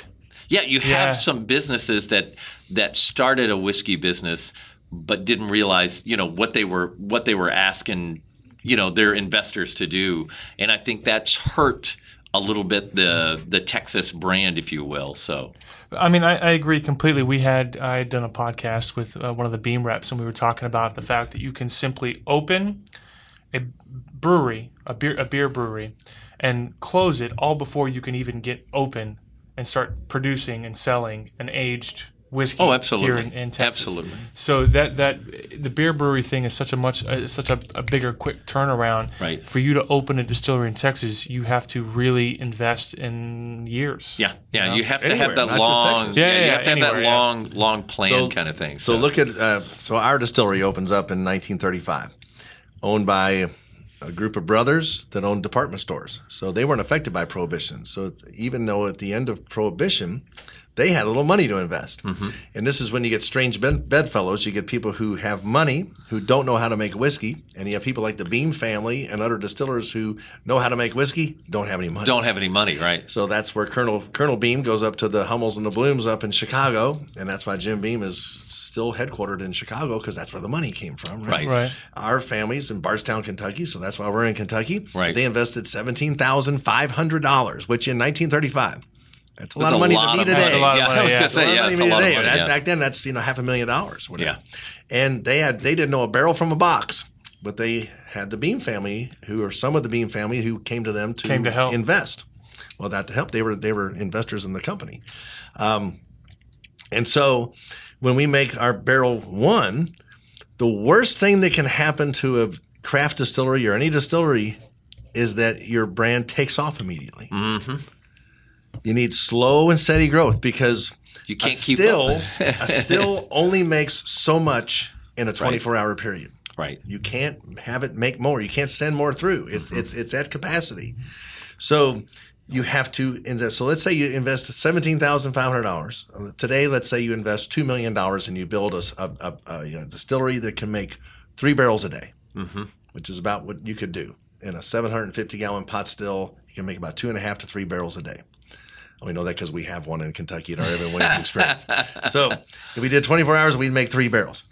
Speaker 2: Yeah, you have
Speaker 1: Yeah.
Speaker 2: some businesses that that started a whiskey business, but didn't realize, you know, what they were what they were asking, you know, their investors to do, and I think that's hurt a little bit the the Texas brand, if you will. So,
Speaker 1: I mean, I, I agree completely. We had I had done a podcast with uh, one of the Beam reps, and we were talking about the fact that you can simply open a brewery, a beer a beer brewery, and close it all before you can even get open and start producing and selling an aged whiskey
Speaker 2: oh, absolutely,
Speaker 1: here in, in Texas.
Speaker 2: absolutely.
Speaker 1: So that that the beer brewery thing is such a much uh, such a, a bigger, quick turnaround.
Speaker 2: Right.
Speaker 1: For you to open a distillery in Texas, you have to really invest in years.
Speaker 2: Yeah, yeah.
Speaker 1: You know?
Speaker 2: You have to
Speaker 3: Anywhere,
Speaker 2: have that
Speaker 3: not just
Speaker 2: long,
Speaker 3: Texas.
Speaker 1: Yeah,
Speaker 2: you
Speaker 1: yeah,
Speaker 2: have to have
Speaker 1: anywhere,
Speaker 2: that
Speaker 1: yeah.
Speaker 2: long, long plan kind of thing.
Speaker 3: So look at uh, so our distillery opens up in nineteen thirty-five, owned by a group of brothers that owned department stores. So they weren't affected by Prohibition. So even though at the end of Prohibition, they had a little money to invest.
Speaker 2: Mm-hmm.
Speaker 3: And this is when you get strange bed- bedfellows. You get people who have money, who don't know how to make whiskey. And you have people like the Beam family and other distillers who know how to make whiskey, don't have any money.
Speaker 2: don't have any money, right?
Speaker 3: So that's where Colonel Colonel Beam goes up to the Hummels and the Blooms up in Chicago. And that's why Jim Beam is still headquartered in Chicago, because that's where the money came from. Right.
Speaker 2: Right.
Speaker 1: Right.
Speaker 3: Our family's in Bardstown, Kentucky, so that's why we're in Kentucky.
Speaker 2: Right.
Speaker 3: They invested seventeen thousand five hundred dollars, which in nineteen thirty-five, that's a
Speaker 2: That's
Speaker 3: lot of money
Speaker 2: lot
Speaker 3: to me
Speaker 2: of
Speaker 3: today.
Speaker 2: money.
Speaker 1: a lot of
Speaker 2: yeah,
Speaker 1: money,
Speaker 2: I was
Speaker 1: yeah.
Speaker 2: gonna
Speaker 1: It's a
Speaker 2: say,
Speaker 3: Well,
Speaker 2: yeah,
Speaker 3: I
Speaker 2: it's
Speaker 3: mean,
Speaker 2: a lot of
Speaker 3: today,
Speaker 2: money.
Speaker 3: that-
Speaker 2: yeah.
Speaker 3: Back then, that's you know half a million dollars. Whatever.
Speaker 2: Yeah.
Speaker 3: And they had they didn't know a barrel from a box, but they had the Beam family, who are some of the Beam family, who came to them to,
Speaker 1: Came to help.
Speaker 3: invest. Well, not to help. They were they were investors in the company, um, and so when we make our barrel one, the worst thing that can happen to a craft distillery or any distillery is that your brand takes off immediately.
Speaker 2: Mm-hmm.
Speaker 3: You need slow and steady growth, because
Speaker 2: You can't
Speaker 3: a
Speaker 2: keep
Speaker 3: still
Speaker 2: up.
Speaker 3: a still only makes so much in a twenty-four hour period.
Speaker 2: Right.
Speaker 3: You can't have it make more. You can't send more through. It's
Speaker 2: Mm-hmm.
Speaker 3: it's it's at capacity. So you have to invest. So let's say you invest seventeen thousand five hundred dollars today. Let's say you invest two million dollars and you build a, a, a, a you know, distillery that can make three barrels a day,
Speaker 2: Mm-hmm.
Speaker 3: which is about what you could do in a seven hundred fifty gallon pot still. You can make about two and a half to three barrels a day. We know that because we have one in Kentucky at our Evan Williams experience. So if we did twenty-four hours, we'd make three barrels.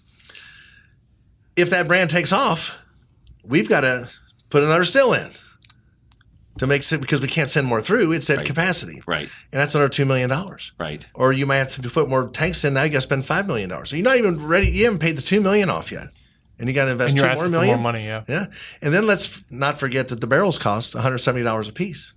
Speaker 3: If that brand takes off, we've got to put another still in to make sense, because we can't send more through. It's at
Speaker 2: Right.
Speaker 3: capacity.
Speaker 2: Right.
Speaker 3: And that's another two million dollars.
Speaker 2: Right.
Speaker 3: Or you might have to put more tanks in. Now you got to spend five million dollars. So you're not even ready. You haven't paid the two million dollars off yet. And you got to invest
Speaker 1: And you're
Speaker 3: two more
Speaker 1: asking for
Speaker 3: million.
Speaker 1: more money, yeah.
Speaker 3: Yeah. And then let's f- not forget that the barrels cost one hundred seventy dollars a piece.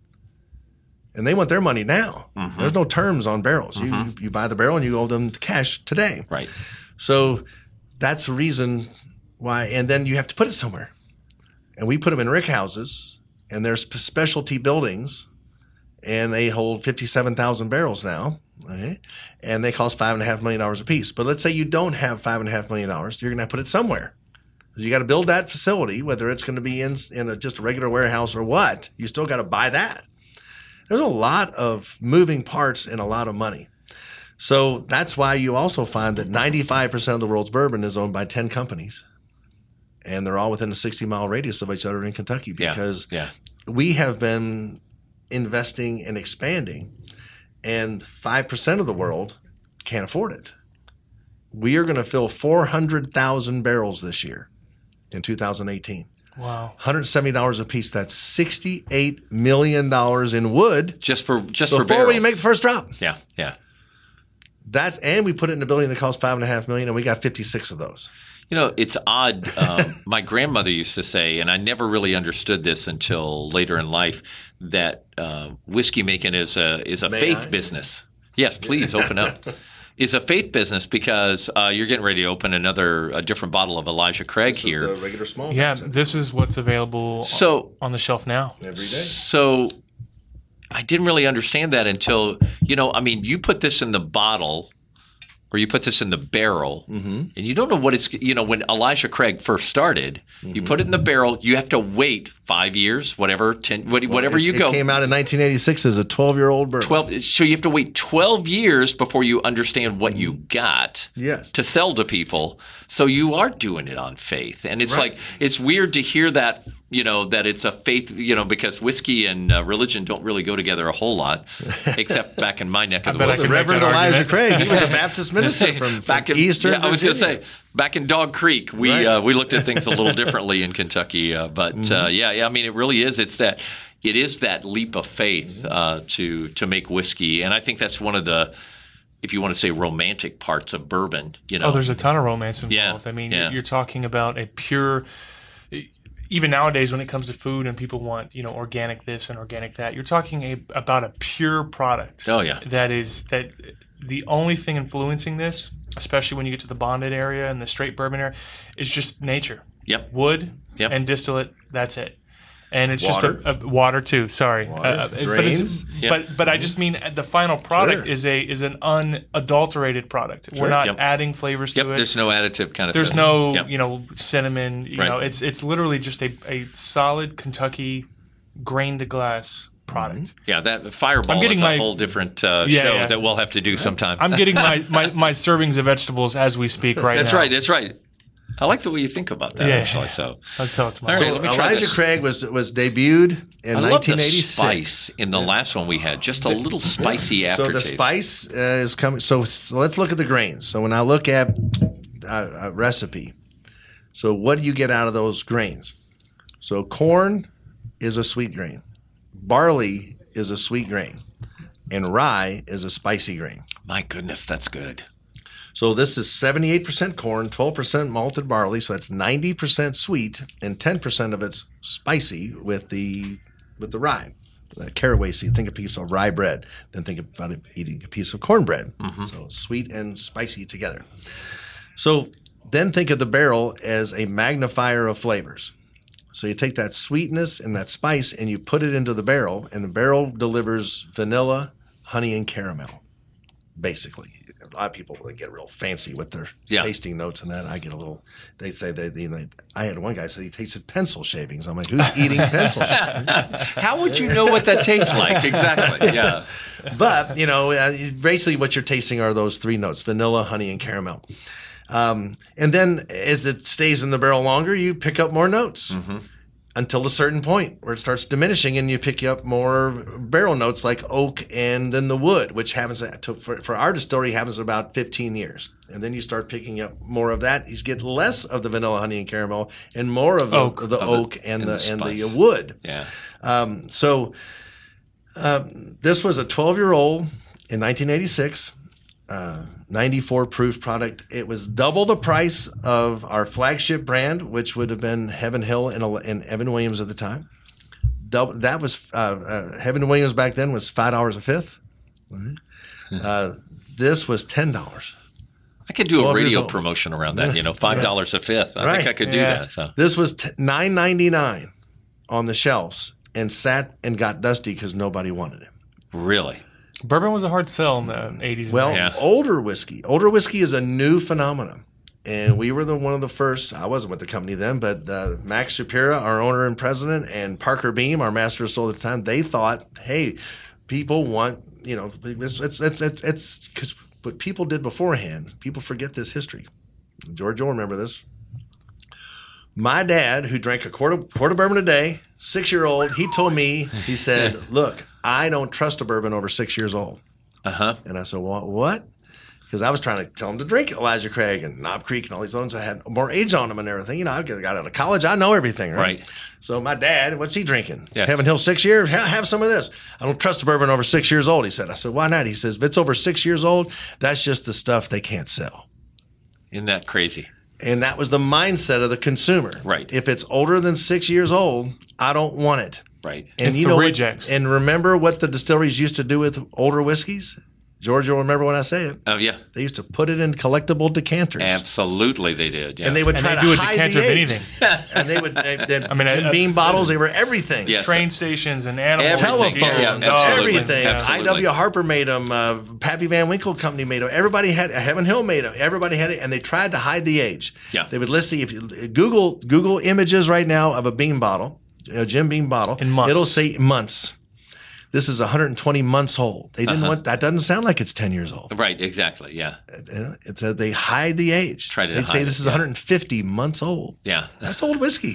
Speaker 3: And they want their money now.
Speaker 2: Mm-hmm.
Speaker 3: There's no terms on barrels. You you buy the barrel and you owe them cash today.
Speaker 2: Right.
Speaker 3: So that's the reason why. And then you have to put it somewhere. And we put them in rick houses, and there's specialty buildings, and they hold fifty-seven thousand barrels now. Okay? And they cost five and a half million dollars a piece. But let's say you don't have five and a half million dollars. You're going to have to put it somewhere. You got to build that facility, whether it's going to be in, in a, just a regular warehouse or what. You still got to buy that. There's a lot of moving parts and a lot of money. So that's why you also find that ninety-five percent of the world's bourbon is owned by ten companies. And they're all within a sixty mile radius of each other in Kentucky,
Speaker 2: Yeah.
Speaker 3: because
Speaker 2: Yeah.
Speaker 3: we have been investing and expanding, and five percent of the world can't afford it. We are going to fill four hundred thousand barrels this year in two thousand eighteen.
Speaker 1: Wow.
Speaker 3: one hundred seventy dollars a piece. That's sixty-eight million dollars in wood
Speaker 2: Just for just for
Speaker 3: before
Speaker 2: barrels.
Speaker 3: we make the first drop.
Speaker 2: Yeah. Yeah.
Speaker 3: That's and we put it in a building that costs five and a half million, and we got fifty-six of those.
Speaker 2: You know, it's odd. Um, my grandmother used to say, and I never really understood this until later in life, that uh, whiskey making is a is a
Speaker 3: May
Speaker 2: faith
Speaker 3: I?
Speaker 2: business. Yes, please open up. Is a faith business because uh, you're getting ready to open another a different bottle of Elijah Craig
Speaker 3: This
Speaker 2: here.
Speaker 3: is the regular small.
Speaker 1: Yeah,
Speaker 3: batch
Speaker 1: this is what's available
Speaker 2: So
Speaker 1: on the shelf now.
Speaker 3: every day.
Speaker 2: So I didn't really understand that until, you know, I mean, you put this in the bottle or you put this in the barrel, mm-hmm. and you don't know what it's, you know, when Elijah Craig first started, mm-hmm. you put it in the barrel, you have to wait five years, whatever, ten, whatever
Speaker 3: well, it,
Speaker 2: you go.
Speaker 3: It came out in nineteen eighty-six as a twelve-year-old bourbon.
Speaker 2: twelve, so you have to wait twelve years before you understand what mm-hmm. you got
Speaker 3: yes.
Speaker 2: to sell to people. So you are doing it on faith. And it's
Speaker 3: right.
Speaker 2: like, it's weird to hear that, you know, that it's a faith, you know, because whiskey and uh, religion don't really go together a whole lot, except back in my neck of the woods.
Speaker 3: The Reverend Elijah Craig, he was a Baptist minister from,
Speaker 2: back
Speaker 3: from
Speaker 2: in,
Speaker 3: Eastern
Speaker 2: yeah, I was going to
Speaker 3: Virginia.
Speaker 2: say, back in Dog Creek, we
Speaker 3: right.
Speaker 2: uh, we looked at things a little differently in Kentucky. Uh, but mm-hmm. uh, yeah, yeah, I mean, it really is. It's that it is that leap of faith uh, to to make whiskey, and I think that's one of the, if you want to say, romantic parts of bourbon. You know,
Speaker 1: oh, there's a ton of romance involved.
Speaker 2: Yeah,
Speaker 1: I mean,
Speaker 2: yeah.
Speaker 1: you're talking about a pure. Even nowadays, when it comes to food and people want, you know, organic this and organic that, you're talking a, about a pure product.
Speaker 2: Oh yeah,
Speaker 1: that is that the only thing influencing this, especially when you get to the bonded area and the straight bourbon area, is just nature.
Speaker 2: Yep.
Speaker 1: Wood
Speaker 2: yep.
Speaker 1: and distillate. That's it. And it's
Speaker 3: water.
Speaker 1: just a, a water too. Sorry,
Speaker 3: water,
Speaker 1: uh,
Speaker 3: grains.
Speaker 1: But,
Speaker 2: Yep.
Speaker 1: but but I just mean the final product
Speaker 3: Sure.
Speaker 1: is a is an unadulterated product.
Speaker 3: Sure.
Speaker 1: We're not
Speaker 2: Yep.
Speaker 1: adding flavors
Speaker 2: Yep.
Speaker 1: to it.
Speaker 2: There's no additive kind of.
Speaker 1: There's
Speaker 2: thing.
Speaker 1: no
Speaker 2: Yep.
Speaker 1: you know cinnamon. You
Speaker 2: Right.
Speaker 1: know, it's it's literally just a, a solid Kentucky grain to glass product.
Speaker 2: Yeah, that Fireball
Speaker 1: I'm getting
Speaker 2: is a
Speaker 1: my-
Speaker 2: whole different uh,
Speaker 1: Yeah,
Speaker 2: show
Speaker 1: yeah.
Speaker 2: that we'll have to do sometime.
Speaker 1: I'm getting my, my, my servings of vegetables as we speak right
Speaker 2: That's
Speaker 1: now.
Speaker 2: right. That's right. I like the way you think about that.
Speaker 1: Yeah.
Speaker 2: Actually, so
Speaker 1: I'll tell it to my
Speaker 2: All right,
Speaker 3: So
Speaker 2: let me try
Speaker 3: Elijah
Speaker 2: this.
Speaker 3: Craig was was debuted in
Speaker 2: I love the
Speaker 3: nineteen eighty-six.
Speaker 2: spice in the last one we had. Just a little spicy
Speaker 3: So
Speaker 2: aftertaste.
Speaker 3: the spice uh, is coming. So, so let's look at the grains. So when I look at uh, a recipe, so what do you get out of those grains? So corn is a sweet grain, barley is a sweet grain, and rye is a spicy grain.
Speaker 2: My goodness, that's good.
Speaker 3: So this is seventy-eight percent corn, twelve percent malted barley, so that's ninety percent sweet, and ten percent of it's spicy with the with the rye. The caraway seed, think a piece of rye bread, then think about it, eating a piece of cornbread. Mm-hmm. So sweet and spicy together. So then think of the barrel as a magnifier of flavors. So you take that sweetness and that spice and you put it into the barrel, and the barrel delivers vanilla, honey, and caramel, basically. A lot of people get real fancy with their
Speaker 2: Yeah.
Speaker 3: tasting notes and that. I get a little, they say, they, they, they I had one guy say he tasted pencil shavings. I'm like, who's eating pencil shavings?
Speaker 2: How would you know what that tastes like? Exactly. Yeah.
Speaker 3: But, you know, uh, basically what you're tasting are those three notes, vanilla, honey, and caramel. Um, and then as it stays in the barrel longer, you pick up more notes mm-hmm. until a certain point where it starts diminishing and you pick up more barrel notes like oak and then the wood, which happens to, for, for our distillery happens about fifteen years. And then you start picking up more of that. You get less of the vanilla, honey, and caramel and more of the
Speaker 1: Oak.
Speaker 3: of the
Speaker 2: Of
Speaker 3: oak
Speaker 2: the-
Speaker 3: and,
Speaker 2: and
Speaker 3: the,
Speaker 2: the
Speaker 3: and the
Speaker 2: spice.
Speaker 3: wood.
Speaker 2: Yeah.
Speaker 3: Um, so um, this was a twelve-year-old in nineteen eighty-six, uh, ninety-four proof product. It was double the price of our flagship brand, which would have been Heaven Hill and, and Evan Williams at the time. Double, that was uh, uh, Heaven Williams back then was five dollars a fifth. Uh, this was ten dollars.
Speaker 2: I could do a
Speaker 3: twelve years
Speaker 2: radio
Speaker 3: old.
Speaker 2: promotion around that, you know, five dollars a fifth. I
Speaker 3: Right.
Speaker 2: think I could do
Speaker 1: Yeah.
Speaker 2: that. So
Speaker 3: This was t- nine ninety-nine on the shelves and sat and got dusty because nobody wanted it.
Speaker 2: really.
Speaker 1: Bourbon was a hard sell in the eighties. And
Speaker 3: Well,
Speaker 2: Yes.
Speaker 3: older whiskey. Older whiskey is a new phenomenon. And we were the one of the first. I wasn't with the company then, but uh, Max Shapira, our owner and president, and Parker Beam, our master of soul at the time, they thought, hey, people want, you know, it's it's it's it's it's because what people did beforehand, people forget this history. George, you'll remember this. My dad, who drank a quart of, quart of bourbon a day, six year old, he told me, he said, look, I don't trust a bourbon over six years old.
Speaker 2: Uh huh.
Speaker 3: And I said, well, what? Because I was trying to tell him to drink Elijah Craig and Knob Creek and all these ones that had more age on them and everything. You know, I got out of college. I know everything, right?
Speaker 2: Right.
Speaker 3: So my dad, what's he drinking?
Speaker 2: Yes.
Speaker 3: Heaven Hill six years? Ha- have some of this. I don't trust a bourbon over six years old, he said. I said, why not? He says, if it's over six years old, that's just the stuff they can't sell.
Speaker 2: Isn't that crazy?
Speaker 3: And that was the mindset of the consumer.
Speaker 2: Right.
Speaker 3: If it's older than six years old, I don't want it.
Speaker 2: Right.
Speaker 3: And
Speaker 1: It's
Speaker 3: you
Speaker 1: the
Speaker 3: know what-
Speaker 1: rejects.
Speaker 3: and remember what the distilleries used to do with older whiskeys? George, you'll remember when I say it.
Speaker 2: Oh, yeah.
Speaker 3: They used to put it in collectible decanters.
Speaker 2: Absolutely they did. Yeah.
Speaker 3: And they would
Speaker 1: And
Speaker 3: try
Speaker 1: they
Speaker 3: to
Speaker 1: do a
Speaker 3: hide
Speaker 1: decanter
Speaker 3: the
Speaker 1: of
Speaker 3: age.
Speaker 1: anything.
Speaker 3: And they would, they, they,
Speaker 1: I mean,
Speaker 3: in
Speaker 1: uh,
Speaker 3: bean bottles, they were everything.
Speaker 2: Yes.
Speaker 1: Train stations and animals.
Speaker 2: Everything.
Speaker 3: Telephones,
Speaker 2: Yeah, yeah,
Speaker 1: and
Speaker 2: absolutely.
Speaker 3: everything.
Speaker 2: Absolutely.
Speaker 3: I W Harper made them. Uh, Pappy Van Winkle Company made them. Everybody had. Heaven Hill made them. Everybody had it, and they tried to hide the age.
Speaker 2: Yeah.
Speaker 3: They would list the if you Google Google images right now of a bean bottle, a Jim Beam bottle.
Speaker 1: In months.
Speaker 3: It'll say months. This is one hundred twenty months old. They didn't
Speaker 2: Uh-huh.
Speaker 3: want that. Doesn't sound like it's ten years old.
Speaker 2: Right, exactly. Yeah.
Speaker 3: You know, It's a, they hide the age.
Speaker 2: Try to
Speaker 3: They'd say
Speaker 2: hide
Speaker 3: this
Speaker 2: it,
Speaker 3: is
Speaker 2: yeah.
Speaker 3: one hundred fifty months old.
Speaker 2: Yeah.
Speaker 3: That's old whiskey.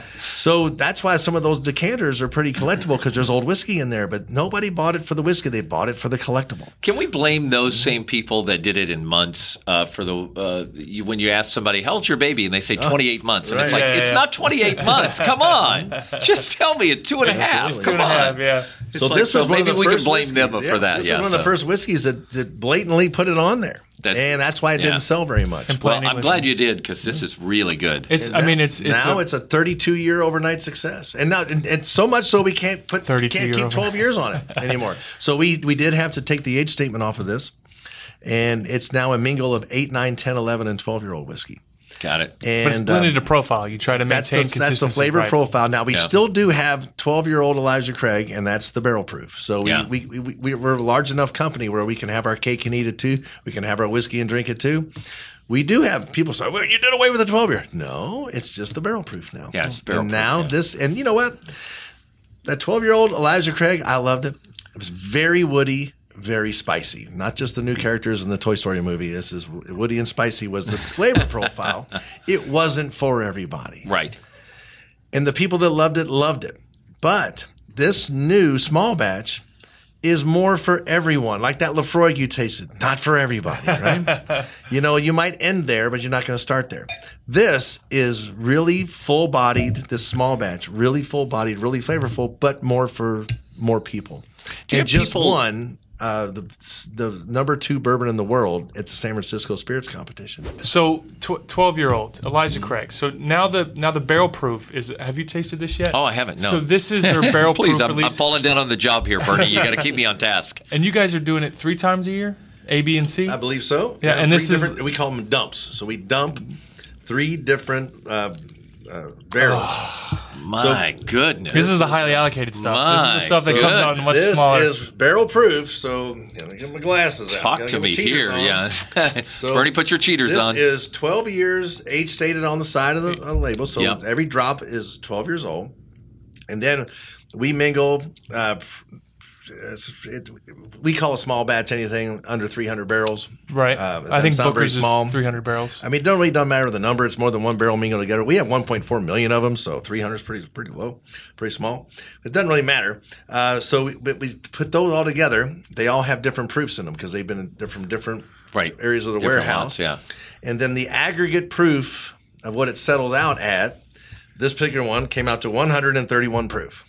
Speaker 3: So that's why some of those decanters are pretty collectible because there's old whiskey in there. But nobody bought it for the whiskey; they bought it for the collectible.
Speaker 2: Can we blame those same people that did it in months uh, for the uh, you, when you ask somebody, how old's your baby? And they say twenty-eight months. And it's
Speaker 3: right.
Speaker 2: like,
Speaker 1: Yeah,
Speaker 2: it's
Speaker 1: yeah.
Speaker 2: not twenty-eight months. Come on. Just tell me it's two and a half.
Speaker 3: Absolutely.
Speaker 2: Come
Speaker 1: Two and a
Speaker 2: on.
Speaker 1: half, yeah.
Speaker 2: It's
Speaker 3: So
Speaker 2: like,
Speaker 3: this was one
Speaker 2: maybe
Speaker 3: of the
Speaker 2: we
Speaker 3: first
Speaker 2: can blame
Speaker 3: whiskeys.
Speaker 2: them
Speaker 3: Yeah,
Speaker 2: for that.
Speaker 3: This
Speaker 2: yeah,
Speaker 3: was one of the
Speaker 2: so.
Speaker 3: first whiskeys that, that blatantly put it on there,
Speaker 2: That-
Speaker 3: and that's why it
Speaker 2: yeah.
Speaker 3: didn't sell very much.
Speaker 1: And
Speaker 2: Well,
Speaker 1: plain
Speaker 2: I'm
Speaker 1: English.
Speaker 2: glad you did because this is really good.
Speaker 1: It's.
Speaker 3: And
Speaker 1: I
Speaker 3: now-
Speaker 1: mean, it's. It's
Speaker 3: now
Speaker 1: a,
Speaker 3: it's a thirty-two year overnight success, and now and, and so much so we can't put
Speaker 1: thirty-two
Speaker 3: can't
Speaker 1: year
Speaker 3: keep
Speaker 1: over-
Speaker 3: twelve years on it anymore. So we we did have to take the age statement off of this, and it's now a mingle of eight, nine, ten, eleven, and twelve year old whiskey.
Speaker 2: Got it.
Speaker 3: And
Speaker 1: but it's blended
Speaker 3: um,
Speaker 1: to profile. You try to
Speaker 3: That's
Speaker 1: maintain
Speaker 3: the, that's
Speaker 1: consistency.
Speaker 3: the flavor
Speaker 1: right?
Speaker 3: profile. Now we
Speaker 2: Yeah.
Speaker 3: still do have twelve-year-old Elijah Craig, and that's the barrel proof. So we,
Speaker 2: Yeah.
Speaker 3: we, we, we we're a large enough company where we can have our cake and eat it too. We can have our whiskey and drink it too. We do have people say, "Well, you did away with the twelve-year." No, it's just the barrel proof now.
Speaker 2: Yeah, it's barrel
Speaker 3: and
Speaker 2: proof,
Speaker 3: now
Speaker 2: yeah.
Speaker 3: this, and you know what? That twelve-year-old Elijah Craig, I loved it. It was very woody. Very spicy, not just the new characters in the Toy Story movie. This is woody and spicy was the flavor profile. It wasn't for everybody.
Speaker 2: Right.
Speaker 3: And the people that loved it, loved it. But this new small batch is more for everyone. Like that Lafroig you tasted, not for everybody, right? You know, you might end there, but you're not going to start there. This is really full-bodied, this small batch, really full-bodied, really flavorful, but more for more people.
Speaker 2: Do you
Speaker 3: And
Speaker 2: have
Speaker 3: just
Speaker 2: people-
Speaker 3: one, uh, the the number two bourbon in the world at the San Francisco Spirits Competition.
Speaker 1: So twelve year old Elijah Craig. So now the now the barrel proof is. Have you tasted this yet?
Speaker 2: Oh, I haven't. No.
Speaker 1: So this is their barrel
Speaker 2: Please,
Speaker 1: proof
Speaker 2: I'm, I'm
Speaker 1: release,
Speaker 2: falling down on the job here, Bernie. You got to keep me on task.
Speaker 1: and you guys are doing it three times a year, A, B, and C.
Speaker 3: I believe so.
Speaker 1: Yeah, and
Speaker 3: three
Speaker 1: this is-
Speaker 3: different- we call them dumps. So we dump three different uh, uh, barrels.
Speaker 2: My goodness.
Speaker 1: This is the highly allocated stuff. this is the
Speaker 2: My
Speaker 1: stuff that comes
Speaker 2: goodness.
Speaker 1: out in much
Speaker 3: this
Speaker 1: smaller.
Speaker 3: is barrel proof. So you know, get my glasses out.
Speaker 2: Talk
Speaker 3: Gotta
Speaker 2: to
Speaker 3: get my
Speaker 2: me
Speaker 3: cheaters
Speaker 2: here.
Speaker 3: on.
Speaker 2: Yeah.
Speaker 3: So
Speaker 2: Bernie, put your cheaters
Speaker 3: This
Speaker 2: on.
Speaker 3: is twelve years age stated on the side of the, on the label. So
Speaker 2: Yep.
Speaker 3: every drop is twelve years old. And then we mingle. Uh, it's- it, we call a small batch anything under three hundred barrels.
Speaker 1: right.
Speaker 3: Uh,
Speaker 1: I think
Speaker 3: that's not very
Speaker 1: Booker's
Speaker 3: small.
Speaker 1: is three hundred barrels.
Speaker 3: I mean, it don't really doesn't matter the number. It's more than one barrel mingled together. We have one point four million of them, so three hundred is pretty pretty low, pretty small. It doesn't really matter. Uh, so we, we we put those all together. They all have different proofs in them because they've been in, from different
Speaker 2: Right.
Speaker 3: areas of the
Speaker 2: Different
Speaker 3: warehouse.
Speaker 2: lots, yeah.
Speaker 3: And then the aggregate proof of what it settles out at, this particular one came out to one hundred thirty-one proof.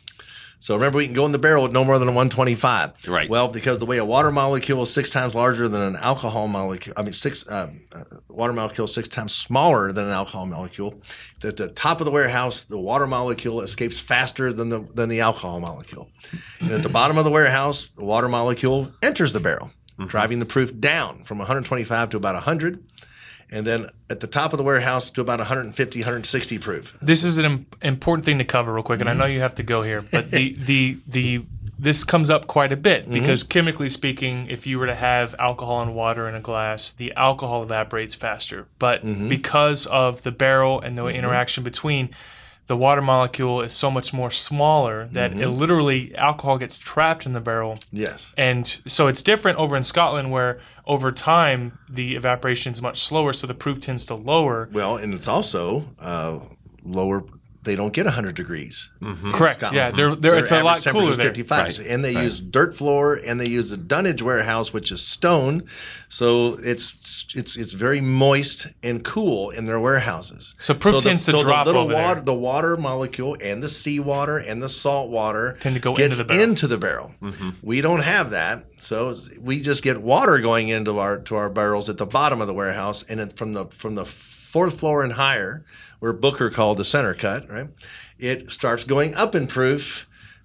Speaker 3: So remember, we can go in the barrel with no more than a one twenty-five.
Speaker 2: Right.
Speaker 3: Well, because the way a water molecule is six times larger than an alcohol molecule, I mean, six uh, uh, water molecule is six times smaller than an alcohol molecule. At the top of the warehouse, the water molecule escapes faster than the than the alcohol molecule, and at the bottom of the warehouse, the water molecule enters the barrel, driving the proof down from one hundred twenty-five to about one hundred. And then at the top of the warehouse to about one fifty, one sixty proof.
Speaker 1: This is an im- important thing to cover real quick, and I know you have to go here, but the the the this comes up quite a bit because chemically speaking, if you were to have alcohol and water in a glass, the alcohol evaporates faster. But because of the barrel and the interaction between, the water molecule is so much more smaller that it literally alcohol gets trapped in the barrel.
Speaker 3: Yes.
Speaker 1: And so it's different over in Scotland where over time the evaporation is much slower, so the proof tends to lower.
Speaker 3: Well, and it's also uh, lower. They don't get one hundred degrees.
Speaker 1: Correct.
Speaker 3: Scotland.
Speaker 1: Yeah, they're, they're, it's a
Speaker 3: Their
Speaker 1: lot
Speaker 3: average temperature
Speaker 1: cooler
Speaker 3: is
Speaker 1: there.
Speaker 3: fifty-five.
Speaker 2: Right.
Speaker 3: And they use dirt floor, and they use the dunnage warehouse, which is stone. So it's it's it's very moist and cool in their warehouses.
Speaker 1: So proof tends to
Speaker 3: so
Speaker 1: drop
Speaker 3: the little
Speaker 1: over there.
Speaker 3: water, the water molecule, and the seawater and the salt water
Speaker 1: Tend to go
Speaker 3: gets
Speaker 1: into the barrel.
Speaker 3: into the barrel. We don't have that, so we just get water going into our to our barrels at the bottom of the warehouse, and then from the from the fourth floor and higher, where Booker called the center cut, right? It starts going up in proof